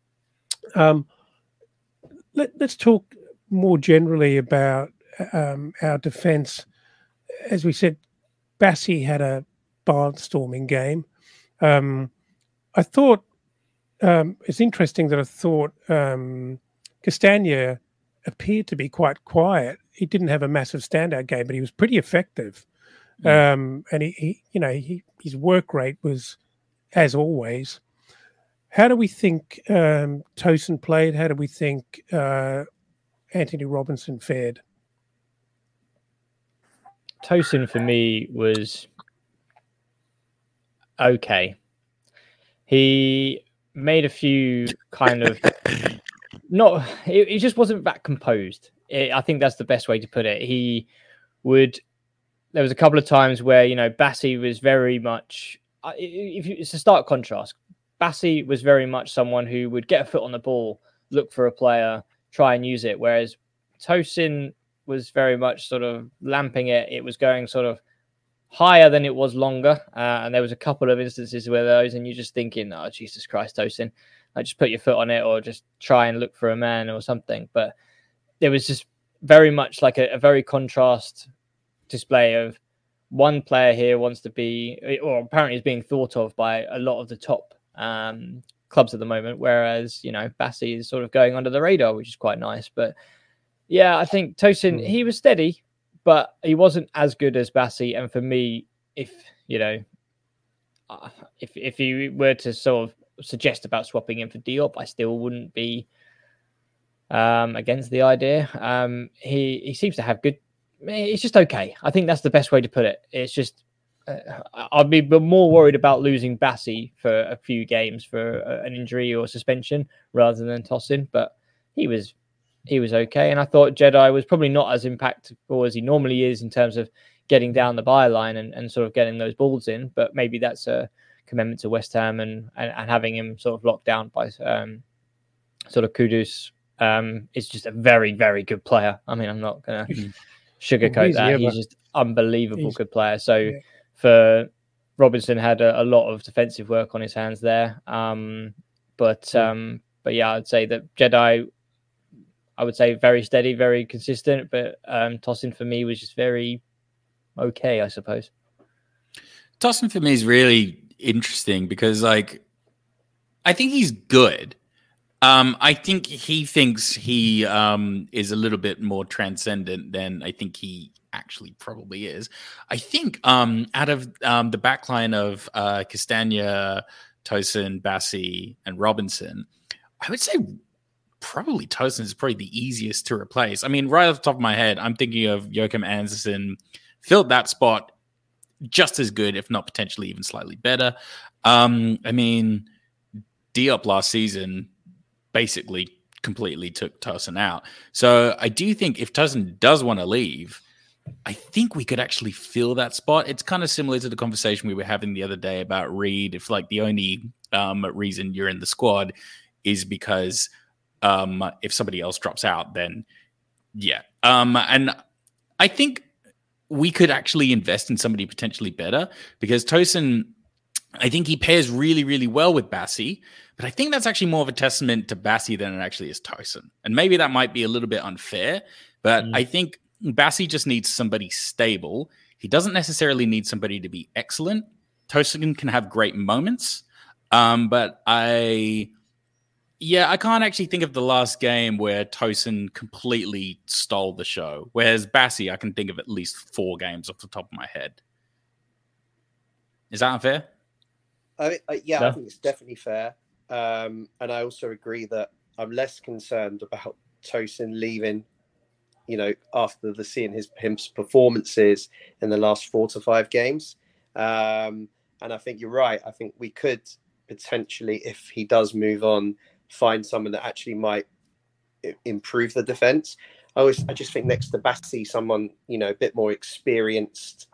Let's talk more generally about our defence. As we said, Bassey had a barnstorming game. I thought it's interesting that I thought Castagna appeared to be quite quiet. He didn't have a massive standout game, but he was pretty effective. And his work rate was, as always. How do we think Tosin played? How do we think Anthony Robinson fared? Tosin for me was okay. He made a few kind of it just wasn't that composed. I think that's the best way to put it. There was a couple of times where, Bassey was very much, it's a stark contrast. Bassey was very much someone who would get a foot on the ball, look for a player, try and use it. Whereas Tosin was very much sort of lamping it. It was going sort of higher than it was longer. And there was a couple of instances where those, and you're just thinking, oh, Jesus Christ, Tosin, just put your foot on it or just try and look for a man or something. But there was just very much like a very contrast display of one player here wants to be, or apparently is being thought of by a lot of the top clubs at the moment, whereas Bassey is sort of going under the radar, which is quite nice. But yeah, I think Tosin, he was steady, but he wasn't as good as Bassey. And for me, if you were to sort of suggest about swapping him for Diop, I still wouldn't be against the idea. He seems to have good. It's just okay. I think that's the best way to put it. It's just I'd be more worried about losing Bassey for a few games for an injury or suspension rather than Tosin. But he was okay, and I thought Jedi was probably not as impactful as he normally is in terms of getting down the byline and sort of getting those balls in. But maybe that's a commitment to West Ham and having him sort of locked down by sort of Kudus. Is just a very, very good player. I mean, I'm not going to sugarcoat that. He's just unbelievable good player. So for Robinson had a lot of defensive work on his hands there. But yeah, I'd say that Jedi, I would say very steady, very consistent, but Tosin for me was just very okay, I suppose. Tosin for me is really interesting because I think he's good. I think he thinks he is a little bit more transcendent than I think he actually probably is. I think out of the backline of Castagna, Tosin, Bassey, and Robinson, I would say probably Tosin is probably the easiest to replace. I mean, right off the top of my head, I'm thinking of Joachim Andersen filled that spot just as good, if not potentially even slightly better. I mean, Diop last season basically completely took Tosin out. So I do think if Tosin does want to leave, I think we could actually fill that spot. It's kind of similar to the conversation we were having the other day about Reed. If the only reason you're in the squad is because if somebody else drops out, then yeah. And I think we could actually invest in somebody potentially better because Tosin, I think he pairs really, really well with Bassey, but I think that's actually more of a testament to Bassey than it actually is Tosin. And maybe that might be a little bit unfair, but I think Bassey just needs somebody stable. He doesn't necessarily need somebody to be excellent. Tosin can have great moments, but I can't actually think of the last game where Tosin completely stole the show, whereas Bassey, I can think of at least 4 games off the top of my head. Is that unfair? I think it's definitely fair. And I also agree that I'm less concerned about Tosin leaving, after seeing his performances in the last 4 to 5 games. And I think you're right. I think we could potentially, if he does move on, find someone that actually might improve the defense. I just think next to Bassey, someone, a bit more experienced,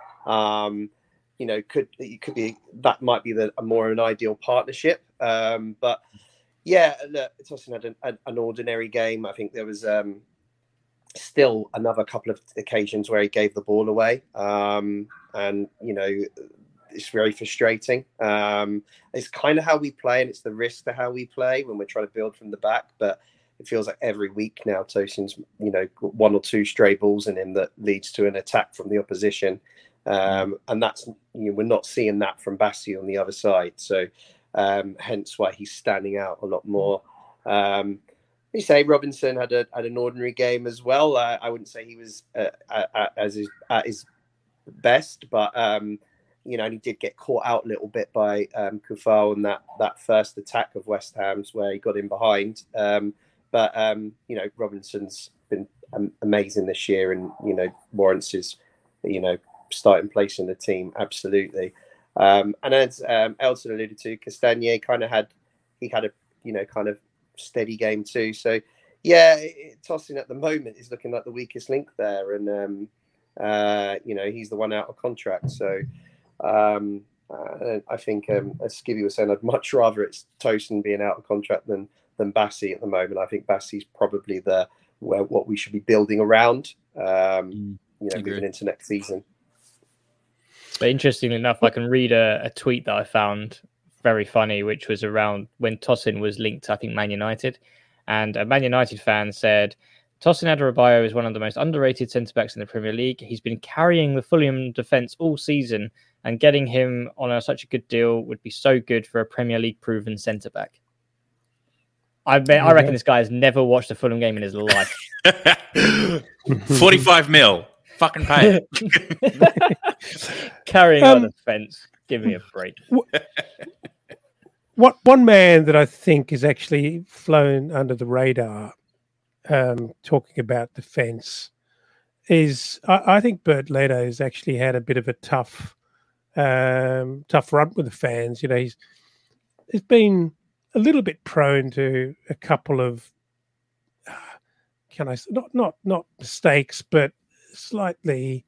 could be, that might be a more an ideal partnership. But Yeah, look, Tosin had an ordinary game. I think there was still another couple of occasions where he gave the ball away, and it's very frustrating. It's kind of how we play, and it's the risk to how we play when we're trying to build from the back. But it feels like every week now, Tosin's got one or two stray balls in him that leads to an attack from the opposition, and that's we're not seeing that from Bassey on the other side. So hence why he's standing out a lot more. You say Robinson had an ordinary game as well. I wouldn't say he was at his best, but and he did get caught out a little bit by Kufal in that first attack of West Ham's where he got in behind. But Robinson's been amazing this year, and warrants his starting place in the team absolutely. And as Elton alluded to, Castagne had a kind of steady game too. So yeah, Tosin at the moment is looking like the weakest link there, and he's the one out of contract. So I think as Skibby was saying, I'd much rather it's Tosin being out of contract than Bassey at the moment. I think Bassey's probably what we should be building around moving into next season. But interestingly enough, I can read a tweet that I found very funny, which was around when Tosin was linked to, I think, Man United. And a Man United fan said, Tosin Adarabioyo is one of the most underrated centre-backs in the Premier League. He's been carrying the Fulham defence all season, and getting him on such a good deal would be so good for a Premier League proven centre-back. I reckon this guy has never watched a Fulham game in his life. 45 mil. Fucking pay it. Carrying on the fence. Give me a break. One man that I think is actually flown under the radar, talking about defence, is I think Bernd Leno has actually had a bit of a tough run with the fans. He's been a little bit prone to a couple of not mistakes, but slightly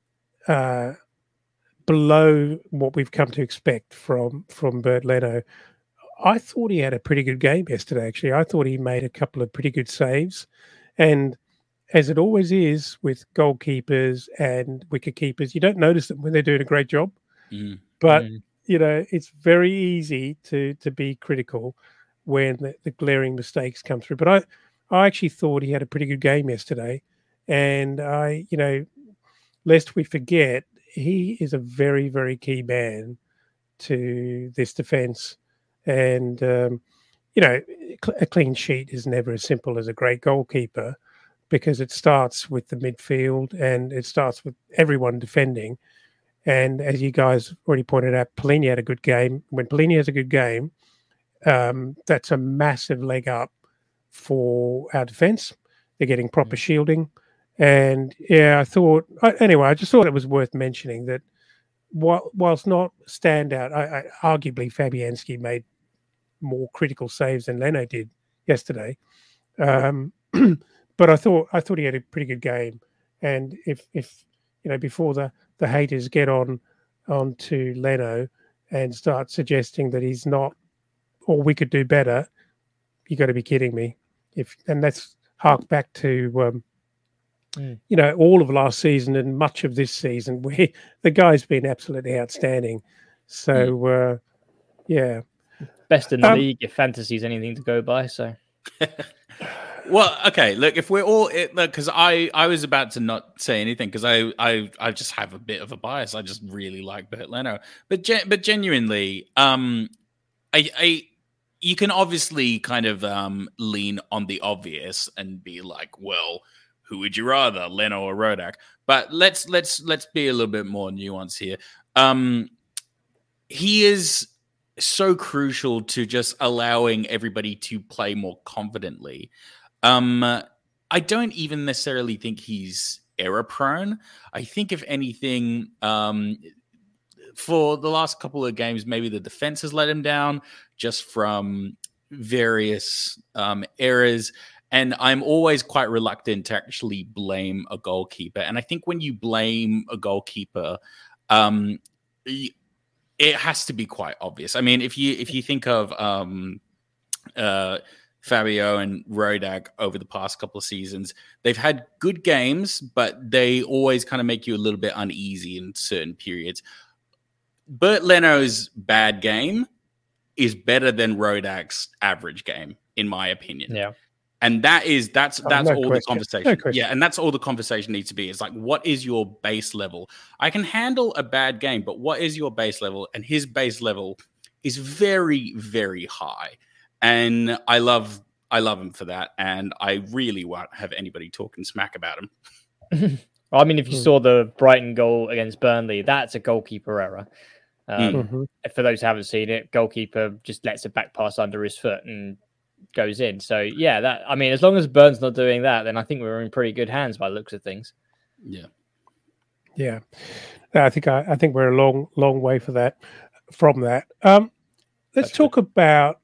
below what we've come to expect from Bernd Leno. I thought he had a pretty good game yesterday, actually. I thought he made a couple of pretty good saves. And as it always is with goalkeepers and wicketkeepers, you don't notice them when they're doing a great job. But, it's very easy to be critical when the glaring mistakes come through. But I actually thought he had a pretty good game yesterday. And lest we forget, he is a very, very key man to this defence. And, a clean sheet is never as simple as a great goalkeeper, because it starts with the midfield and it starts with everyone defending. And as you guys already pointed out, Palhinha had a good game. When Palhinha has a good game, that's a massive leg up for our defence. They're getting proper shielding. And yeah, I just thought it was worth mentioning that whilst not standout, arguably Fabianski made more critical saves than Leno did yesterday. But I thought he had a pretty good game. And if before the haters get on to Leno and start suggesting that he's not, or we could do better, you got to be kidding me. And that's hark back to all of last season and much of this season, where the guy's been absolutely outstanding. So best in the league if fantasy's anything to go by. So. Well, okay. Look, if we're all because I was about to not say anything because I just have a bit of a bias. I just really like Bernd Leno, but genuinely, you can obviously kind of lean on the obvious and be like, well, who would you rather, Leno or Rodak? But let's be a little bit more nuanced here. He is so crucial to just allowing everybody to play more confidently. I don't even necessarily think he's error prone. I think if anything, for the last couple of games, maybe the defense has let him down just from various errors. And I'm always quite reluctant to actually blame a goalkeeper. And I think when you blame a goalkeeper, it has to be quite obvious. I mean, if you think of Fabio and Rodak over the past couple of seasons. They've had good games, but they always kind of make you a little bit uneasy in certain periods. Bernd Leno's bad game is better than Rodak's average game, in my opinion. Yeah. And that's all the conversation. No yeah, and that's all the conversation needs to be. It's like, what is your base level? I can handle a bad game, but what is your base level? And his base level is very, very high. And I love him for that. And I really won't have anybody talking smack about him. I mean, if you saw the Brighton goal against Burnley, that's a goalkeeper error. For those who haven't seen it, goalkeeper just lets a back pass under his foot and goes in. So yeah, as long as Burn's not doing that, then I think we're in pretty good hands by the looks of things. Yeah. I think we're a long way from that. Let's talk about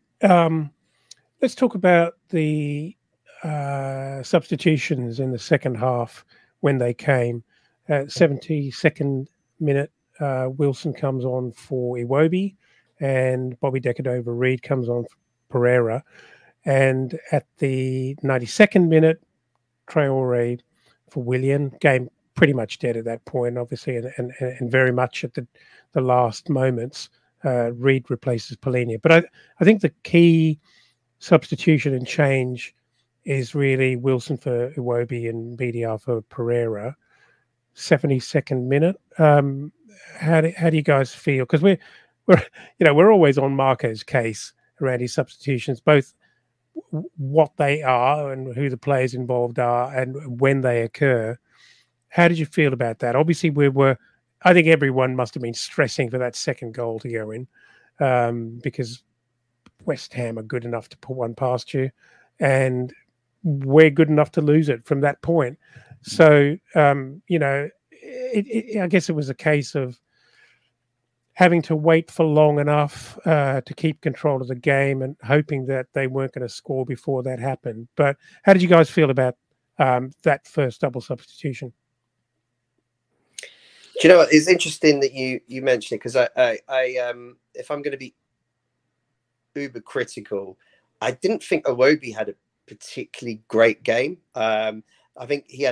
the substitutions in the second half when they came. 72nd minute, Wilson comes on for Iwobi, and Bobby Decordova-Reid comes on for Pereira. And at the 92nd minute, Traore for Willian. Game pretty much dead at that point, obviously, and very much at the last moments. Reid replaces Palhinha. But I think the key substitution and change is really Wilson for Iwobi and BDR for Pereira. 72nd minute. How do you guys feel? Because we're always on Marco's case around his substitutions, both what they are and who the players involved are and when they occur. How did you feel about that? Obviously, I think everyone must have been stressing for that second goal to go in, because West Ham are good enough to put one past you, and we're good enough to lose it from that point. So, I guess it was a case of having to wait for long enough to keep control of the game and hoping that they weren't going to score before that happened. But how did you guys feel about that first double substitution? Do you know what? It's interesting that you mentioned it, because I if I'm going to be uber critical, I didn't think Iwobi had a particularly great game. I think he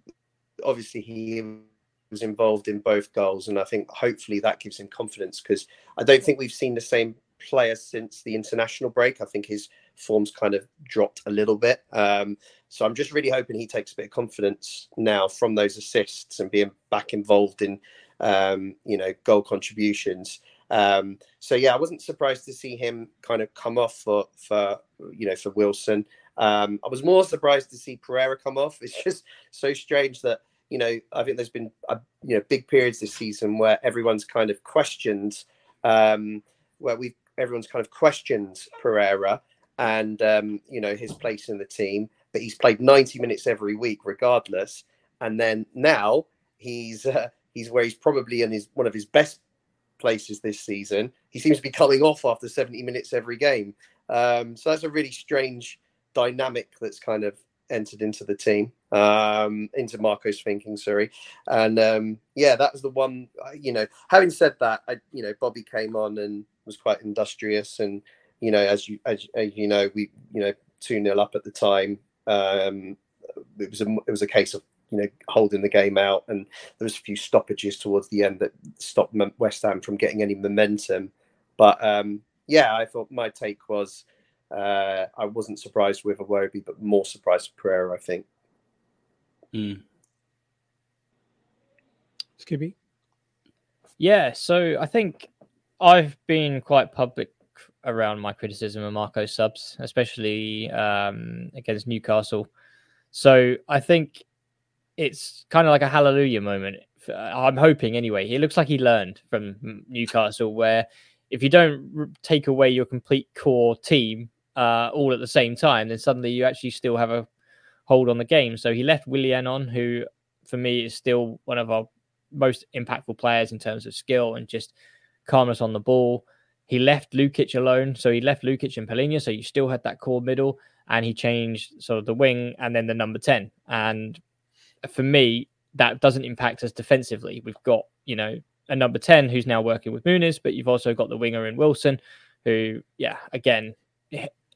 was involved in both goals, and I think hopefully that gives him confidence, because I don't think we've seen the same player since the international break. I think his form's kind of dropped a little bit. So I'm just really hoping he takes a bit of confidence now from those assists and being back involved in, goal contributions. So yeah, I wasn't surprised to see him kind of come off for Wilson. I was more surprised to see Pereira come off. It's just so strange that, I think there's been, big periods this season where everyone's kind of questioned, everyone's kind of questioned Pereira and, his place in the team, but he's played 90 minutes every week regardless. And then now he's where he's probably in one of his best places this season. He seems to be coming off after 70 minutes every game. So that's a really strange dynamic that's kind of entered into the team, into Marco's thinking, and that was the one. Having said that, Bobby came on and was quite industrious, and as you know, we 2-0 up at the time. It was a case of holding the game out, and there was a few stoppages towards the end that stopped West Ham from getting any momentum. But I thought my take was, I wasn't surprised with Iwobi, but more surprised with Pereira, I think. Skibby? Yeah, so I think I've been quite public around my criticism of Marco's subs, especially against Newcastle. So I think it's kind of like a hallelujah moment. I'm hoping anyway. It looks like he learned from Newcastle, where if you don't take away your complete core team all at the same time, then suddenly you actually still have a hold on the game. So he left Willian on, who for me is still one of our most impactful players in terms of skill and just calmness on the ball. He left Lukic alone. So he left Lukic and Palhinha. So you still had that core middle, and he changed sort of the wing and then the number 10. And for me, that doesn't impact us defensively. We've got, a number 10 who's now working with Muniz, but you've also got the winger in Wilson, who, again,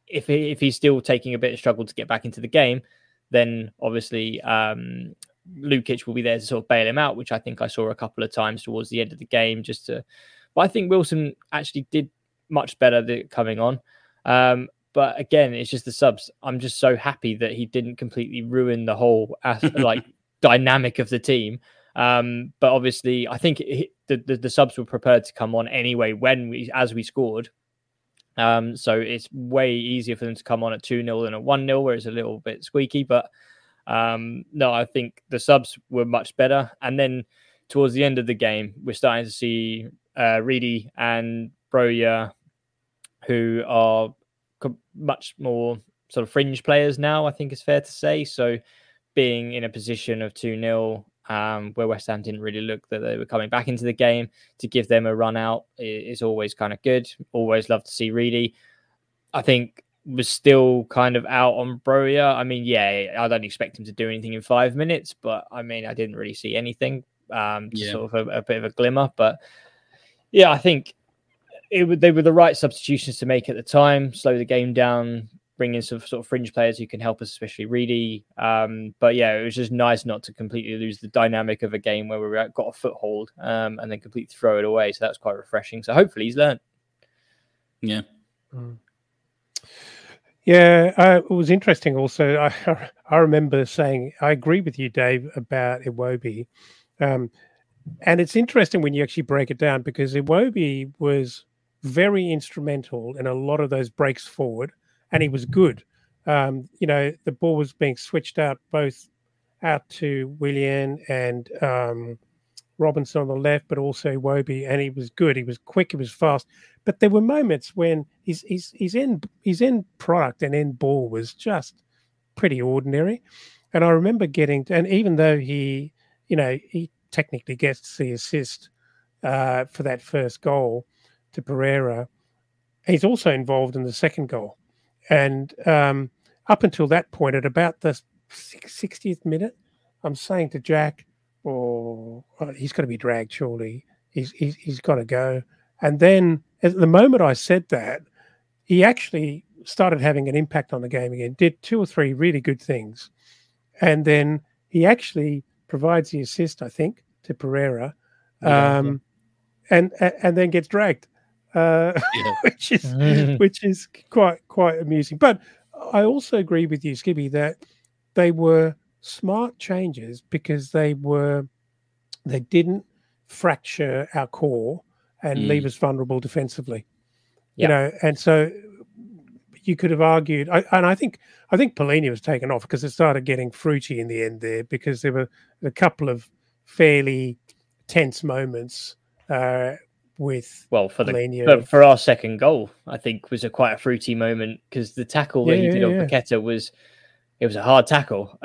if he's still taking a bit of struggle to get back into the game, then obviously Lukic will be there to sort of bail him out, which I think I saw a couple of times towards the end of the game. But I think Wilson actually did much better coming on. But again, it's just the subs. I'm just so happy that he didn't completely ruin the whole dynamic of the team. But obviously, I think the subs were prepared to come on anyway as we scored. So it's way easier for them to come on at 2-0 than at 1-0, where it's a little bit squeaky. But no, I think the subs were much better. And then towards the end of the game, we're starting to see Reedy and Broja, who are much more sort of fringe players now, I think it's fair to say. So being in a position of 2-0, where West Ham didn't really look that they were coming back into the game, to give them a run out is always kind of good. Always love to see Reedy. I think was still kind of out on Broja. I mean, yeah, I don't expect him to do anything in 5 minutes, but I mean, I didn't really see anything. Sort of a bit of a glimmer. But yeah, I think they were the right substitutions to make at the time, slow the game down, bring in some sort of fringe players who can help us, especially Reedy. But yeah, it was just nice not to completely lose the dynamic of a game where we got a foothold and then completely throw it away. So that's quite refreshing. So hopefully he's learned. Yeah. Yeah, it was interesting also. I remember saying, I agree with you, Dave, about Iwobi. And it's interesting when you actually break it down, because Iwobi was very instrumental in a lot of those breaks forward, and he was good. The ball was being switched out both out to Willian and Robinson on the left, but also Iwobi, and he was good. He was quick. He was fast. But there were moments when his end product and end ball was just pretty ordinary. And I remember and even though he technically gets the assist for that first goal to Pereira, he's also involved in the second goal. And up until that point, at about the 60th minute, I'm saying to Jack, he's got to be dragged, surely. He's got to go. And then at the moment I said that, he actually started having an impact on the game again, did 2 or 3 really good things. And then he actually provides the assist, I think, to Pereira, and then gets dragged, which is quite amusing. But I also agree with you, Skibby, that they were smart changes because they didn't fracture our core and leave us vulnerable defensively. And so you could have argued, and I think Polina was taken off because it started getting fruity in the end there, because there were a couple of fairly tense moments with Polina. For our second goal, I think was quite a fruity moment, because the tackle that he did on Paqueta was a hard tackle.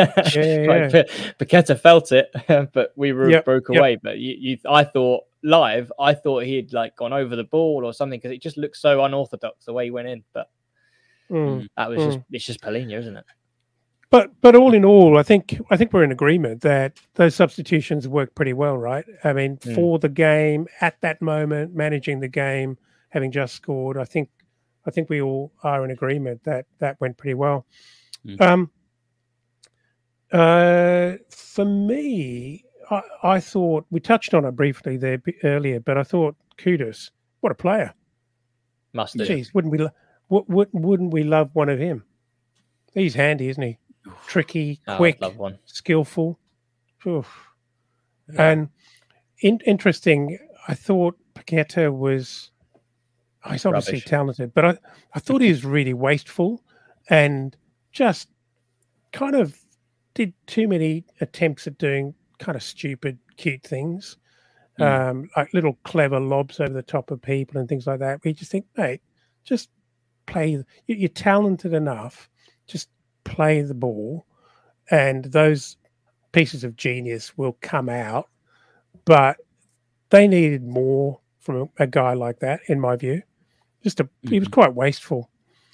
Paqueta felt it, but we were broke away. But I thought he had gone over the ball or something, because it just looked so unorthodox the way he went in. But that was it's just Polina, isn't it? But all in all, I think we're in agreement that those substitutions worked pretty well, right? I mean, for the game at that moment, managing the game, having just scored, I think we all are in agreement that went pretty well. For me, I thought we touched on it briefly there earlier, but I thought Kudus, what a player! Jeez, wouldn't we love one of him? He's handy, isn't he? Tricky, quick, skillful. And interesting. I thought Paqueta he's obviously talented, but I thought he was really wasteful and just kind of did too many attempts at doing kind of stupid, cute things, like little clever lobs over the top of people and things like that. We just think, mate, just play. You're talented enough. Just play the ball, and those pieces of genius will come out. But they needed more from a guy like that, in my view. He was quite wasteful.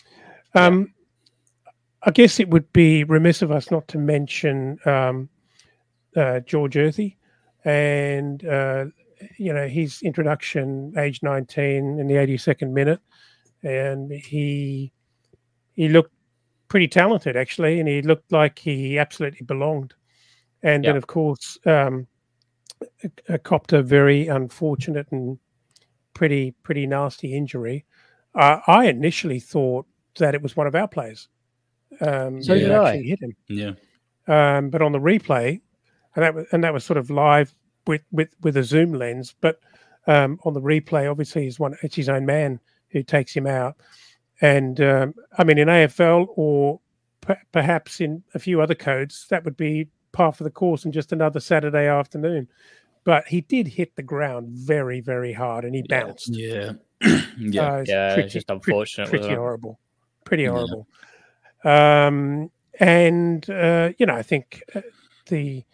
I guess it would be remiss of us not to mention George Earthy and his introduction, age 19, in the 82nd minute, and he he looked pretty talented actually, and he looked like he absolutely belonged. And then, of course, copped a very unfortunate and pretty nasty injury. I initially thought that it was one of our players. So did I. Actually hit him. Yeah. But on the replay, and that was sort of live with a zoom lens. But on the replay, obviously, it's his own man who takes him out. And I mean, in AFL or perhaps in a few other codes, that would be par for the course and just another Saturday afternoon. But he did hit the ground very, very hard, and he bounced. Yeah, it's just unfortunate. Pretty horrible. Pretty horrible. And I think the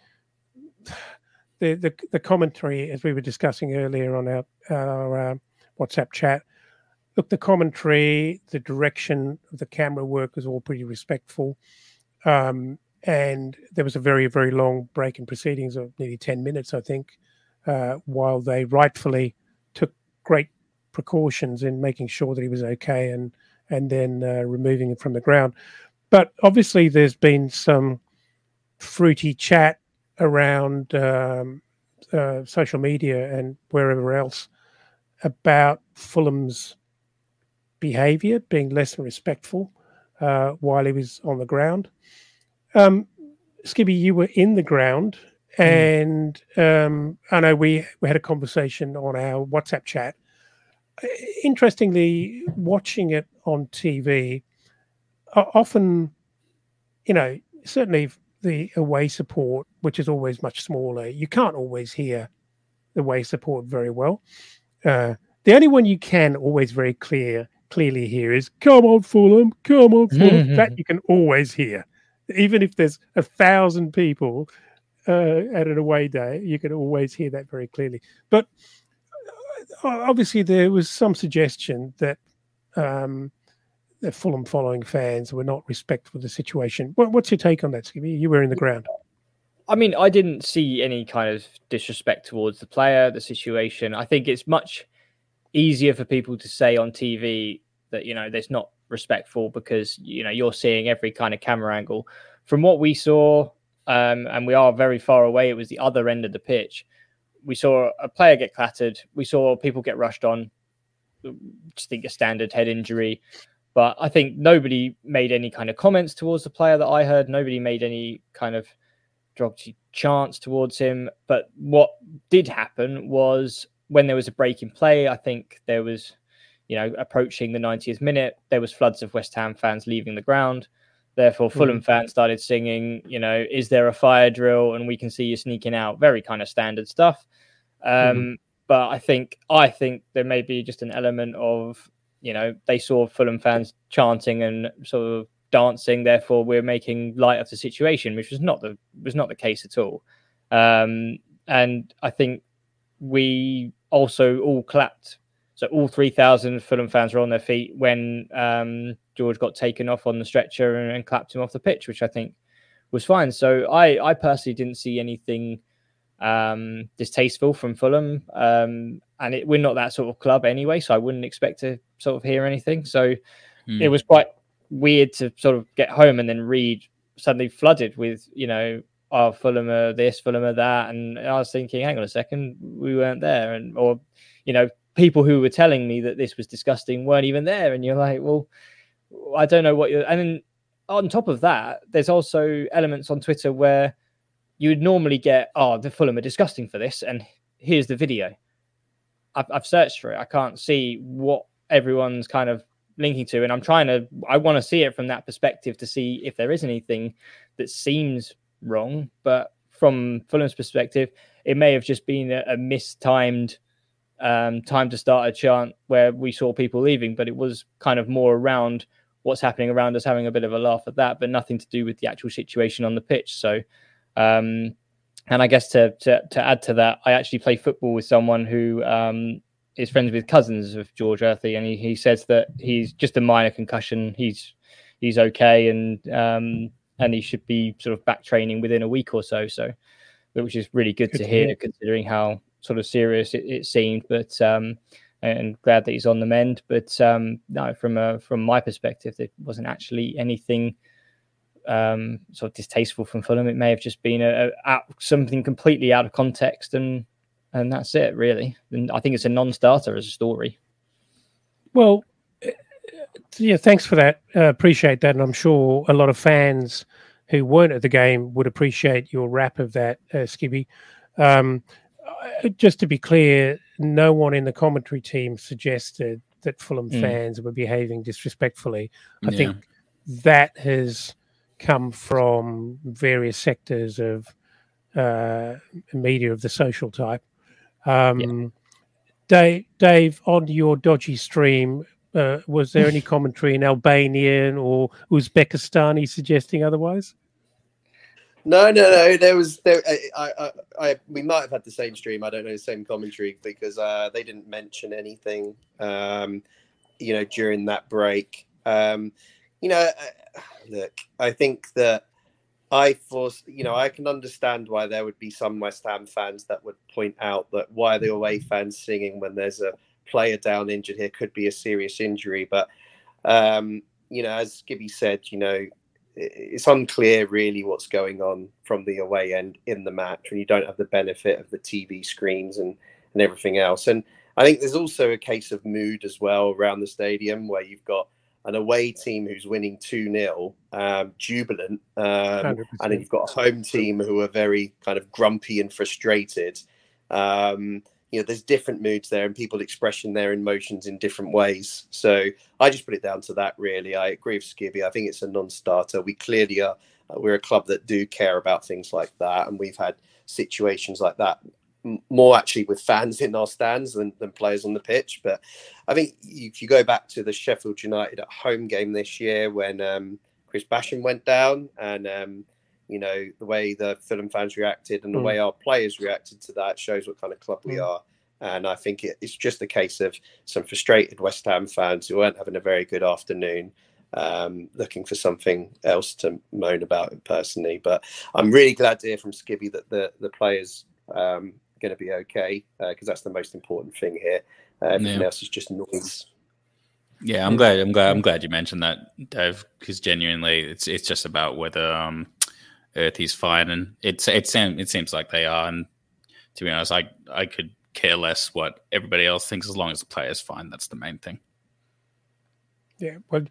commentary, as we were discussing earlier on our WhatsApp chat, look, the commentary, the direction of the camera work was all pretty respectful. And there was a very, very long break in proceedings of nearly 10 minutes, I think, while they rightfully took great precautions in making sure that he was okay and then removing him from the ground. But obviously there's been some fruity chat around social media and wherever else about Fulham's behaviour being less than respectful while he was on the ground. Skibby, you were in the ground, and I know we had a conversation on our WhatsApp chat. Interestingly, watching it on TV, often, certainly the away support, which is always much smaller, you can't always hear the away support very well. The only one you can always very clearly hear is "Come on, Fulham! Come on, Fulham!" That you can always hear. Even if there's 1,000 people at an away day, you can always hear that very clearly. But obviously, there was some suggestion that the Fulham following fans were not respectful of the situation. What's your take on that, Skibby? You were in the ground. I mean, I didn't see any kind of disrespect towards the player, the situation. I think it's much easier for people to say on TV that, there's not respectful because, you're seeing every kind of camera angle. From what we saw, and we are very far away, it was the other end of the pitch. We saw a player get clattered. We saw people get rushed on. Just think a standard head injury. But I think nobody made any kind of comments towards the player that I heard. Nobody made any kind of derogatory chants towards him. But what did happen was when there was a break in play, I think there was, approaching the 90th minute, there was floods of West Ham fans leaving the ground. Therefore, Fulham fans started singing, is there a fire drill? And we can see you sneaking out. Very kind of standard stuff. But I think there may be just an element of, they saw Fulham fans chanting and sort of dancing. Therefore, we're making light of the situation, which was not the case at all. And I think we also all clapped. So all 3,000 Fulham fans were on their feet when George got taken off on the stretcher and clapped him off the pitch, which I think was fine. So I personally didn't see anything distasteful from Fulham. And we're not that sort of club anyway, so I wouldn't expect to sort of hear anything. So it was quite weird to sort of get home and then read suddenly flooded with, Fulham are this, Fulham are that. And I was thinking, hang on a second, we weren't there. Or people who were telling me that this was disgusting weren't even there. And you're like, well, I don't know what you're... And then on top of that, there's also elements on Twitter where you would normally get, the Fulham are disgusting for this. And here's the video. I've searched for it. I can't see what everyone's kind of linking to. And I want to see it from that perspective to see if there is anything that seems wrong. But from Fulham's perspective, it may have just been a mistimed time to start a chant where we saw people leaving, but it was kind of more around what's happening around us, having a bit of a laugh at that, but nothing to do with the actual situation on the pitch. So, and I guess to add to that, I actually play football with someone who is friends with cousins of George Earthy, and he says that he's just a minor concussion. He's okay, and he should be sort of back training within a week or so. So, which is really good to hear, considering how sort of serious it seemed. But and glad that he's on the mend. But no, from my perspective, there wasn't actually anything sort of distasteful from Fulham. It may have just been something completely out of context, and that's it, really. And I think it's a non-starter as a story. Well, yeah, thanks for that. Appreciate that, and I'm sure a lot of fans who weren't at the game would appreciate your wrap of that, Skibby. Just to be clear, no one in the commentary team suggested that Fulham fans were behaving disrespectfully. I think that has come from various sectors of media of the social type. Dave, on your dodgy stream, was there any commentary in Albanian or Uzbekistani suggesting otherwise? No. There was. We might have had the same stream. I don't know, the same commentary, because they didn't mention anything. During that break. Look, I think that I can understand why there would be some West Ham fans that would point out that why are the away fans singing when there's a player down injured here, could be a serious injury. But, as Skibby said, it's unclear really what's going on from the away end in the match when you don't have the benefit of the TV screens and everything else. And I think there's also a case of mood as well around the stadium, where you've got an away team who's winning 2-0, jubilant, and then you've got a home team who are very kind of grumpy and frustrated. There's different moods there and people expressing their emotions in different ways. So I just put it down to that, really. I agree with Skibby. I think it's a non-starter. We clearly are. We're a club that do care about things like that. And we've had situations like that more actually with fans in our stands than players on the pitch. But I think if you go back to the Sheffield United at home game this year when Chris Basham went down and, the way the Fulham fans reacted and the way our players reacted to that shows what kind of club we are. And I think it's just a case of some frustrated West Ham fans who weren't having a very good afternoon, looking for something else to moan about personally. But I'm really glad to hear from Skibby that the players going to be okay, because that's the most important thing here. Everything else is just noise. Yeah, I'm glad you mentioned that, Dave, because genuinely it's just about whether Earthy's fine, and it seems like they are. And to be honest, I could care less what everybody else thinks as long as the player's fine. That's the main thing. Yeah, well,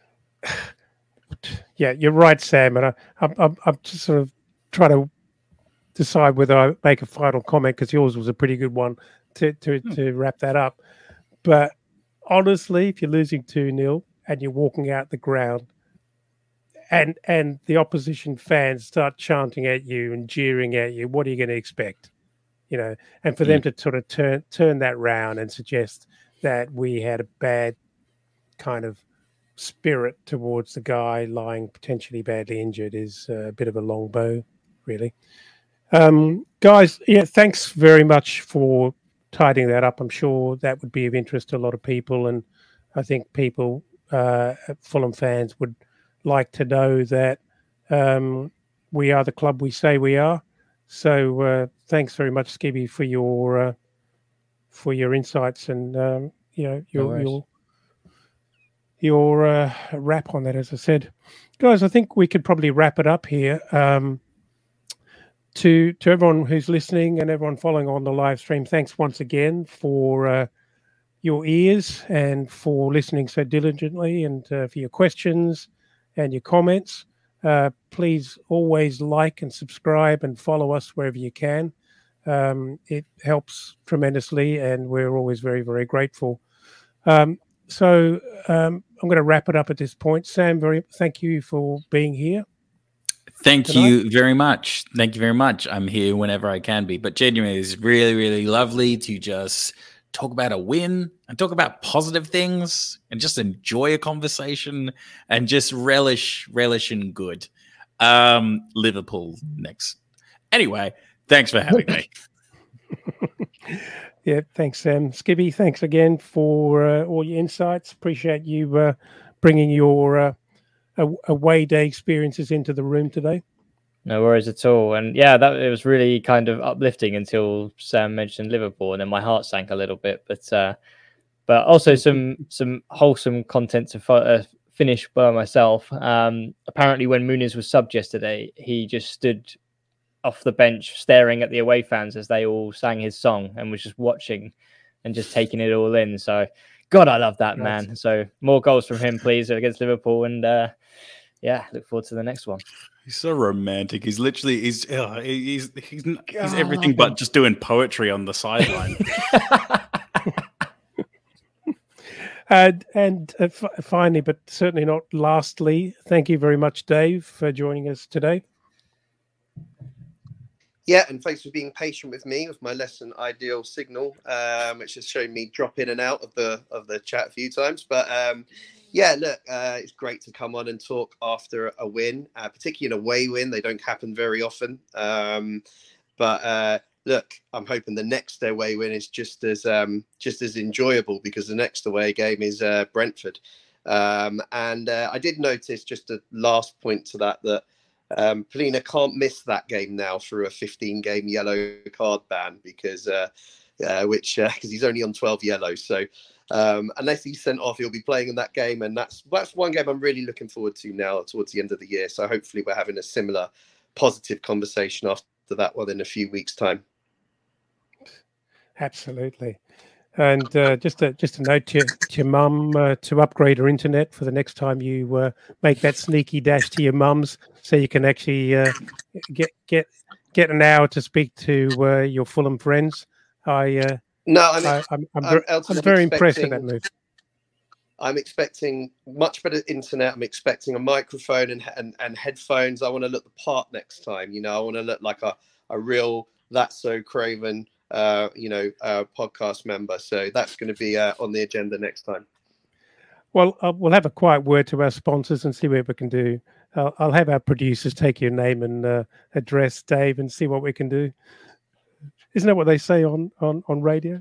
yeah, you're right, Sam. And I'm just sort of trying to decide whether I make a final comment, because yours was a pretty good one to wrap that up. But honestly, if you're losing 2-0 and you're walking out the ground, and the opposition fans start chanting at you and jeering at you, what are you going to expect? And for them to sort of turn that round and suggest that we had a bad kind of spirit towards the guy lying potentially badly injured is a bit of a long bow, really. Guys, thanks very much for tidying that up. I'm sure that would be of interest to a lot of people, and I think people, Fulham fans, would like to know that we are the club we say we are. So thanks very much, Skibby, for your insights and your wrap on that. As I said, guys, I think we could probably wrap it up here. To everyone who's listening and everyone following on the live stream, thanks once again for your ears and for listening so diligently, and for your questions and your comments. Please always like and subscribe and follow us wherever you can. It helps tremendously, and we're always very, very grateful. So I'm going to wrap it up at this point. Sam, thank you for being here. Thank you very much. Thank you very much. I'm here whenever I can be. But genuinely, it's really, really lovely to just talk about a win and talk about positive things and just enjoy a conversation and just relish in good. Liverpool next. Anyway, thanks for having me. Yeah, thanks, Sam. Skibby, thanks again for all your insights. Appreciate you bringing your away day experiences into the room today. No worries at all. And yeah, it was really kind of uplifting until Sam mentioned Liverpool, and then my heart sank a little bit. But but also some wholesome content to finish by myself. Apparently, when Muniz was subbed yesterday, he just stood off the bench staring at the away fans as they all sang his song and was just watching and just taking it all in. So, God, I love that man. So, more goals from him, please, against Liverpool. And look forward to the next one. He's so romantic. He's literally he's everything but just doing poetry on the sideline. Finally, but certainly not lastly, thank you very much, Dave, for joining us today. Yeah, and thanks for being patient with me with my less than ideal signal, which has shown me drop in and out of the chat a few times. But look, it's great to come on and talk after a win, particularly an away win. They don't happen very often. Look, I'm hoping the next away win is just as enjoyable, because the next away game is Brentford. I did notice, just a last point to that Polina can't miss that game now through a 15-game yellow card ban, because he's only on 12 yellows. So unless he's sent off, he'll be playing in that game, and that's one game I'm really looking forward to now towards the end of the year. So hopefully we're having a similar positive conversation after that one in a few weeks' time. Absolutely. And just a note to your mum to upgrade her internet for the next time you make that sneaky dash to your mum's, so you can actually get an hour to speak to your Fulham friends. I'm very impressed with that move. I'm expecting much better internet. I'm expecting a microphone and headphones. I want to look the part next time. I want to look like a real That's So Craven podcast member. So that's going to be on the agenda next time. Well, we'll have a quiet word to our sponsors and see what we can do. I'll have our producers take your name and address, Dave, and see what we can do. Isn't that what they say on radio?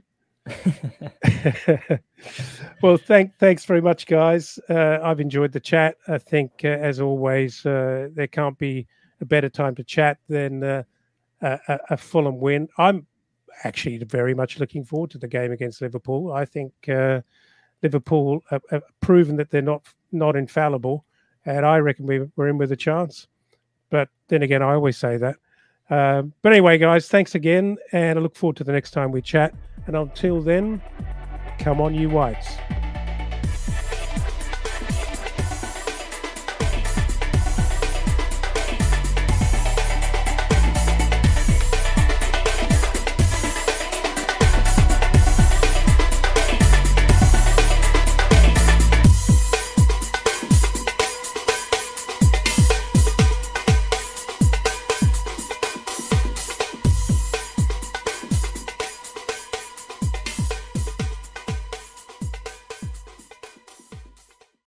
Well, thanks very much, guys. I've enjoyed the chat. I think, as always, there can't be a better time to chat than a Fulham win. I'm actually very much looking forward to the game against Liverpool. I think Liverpool have proven that they're not infallible, and I reckon we're in with a chance. But then again, I always say that. But anyway, guys, thanks again, and I look forward to the next time we chat. And until then, come on, you Whites.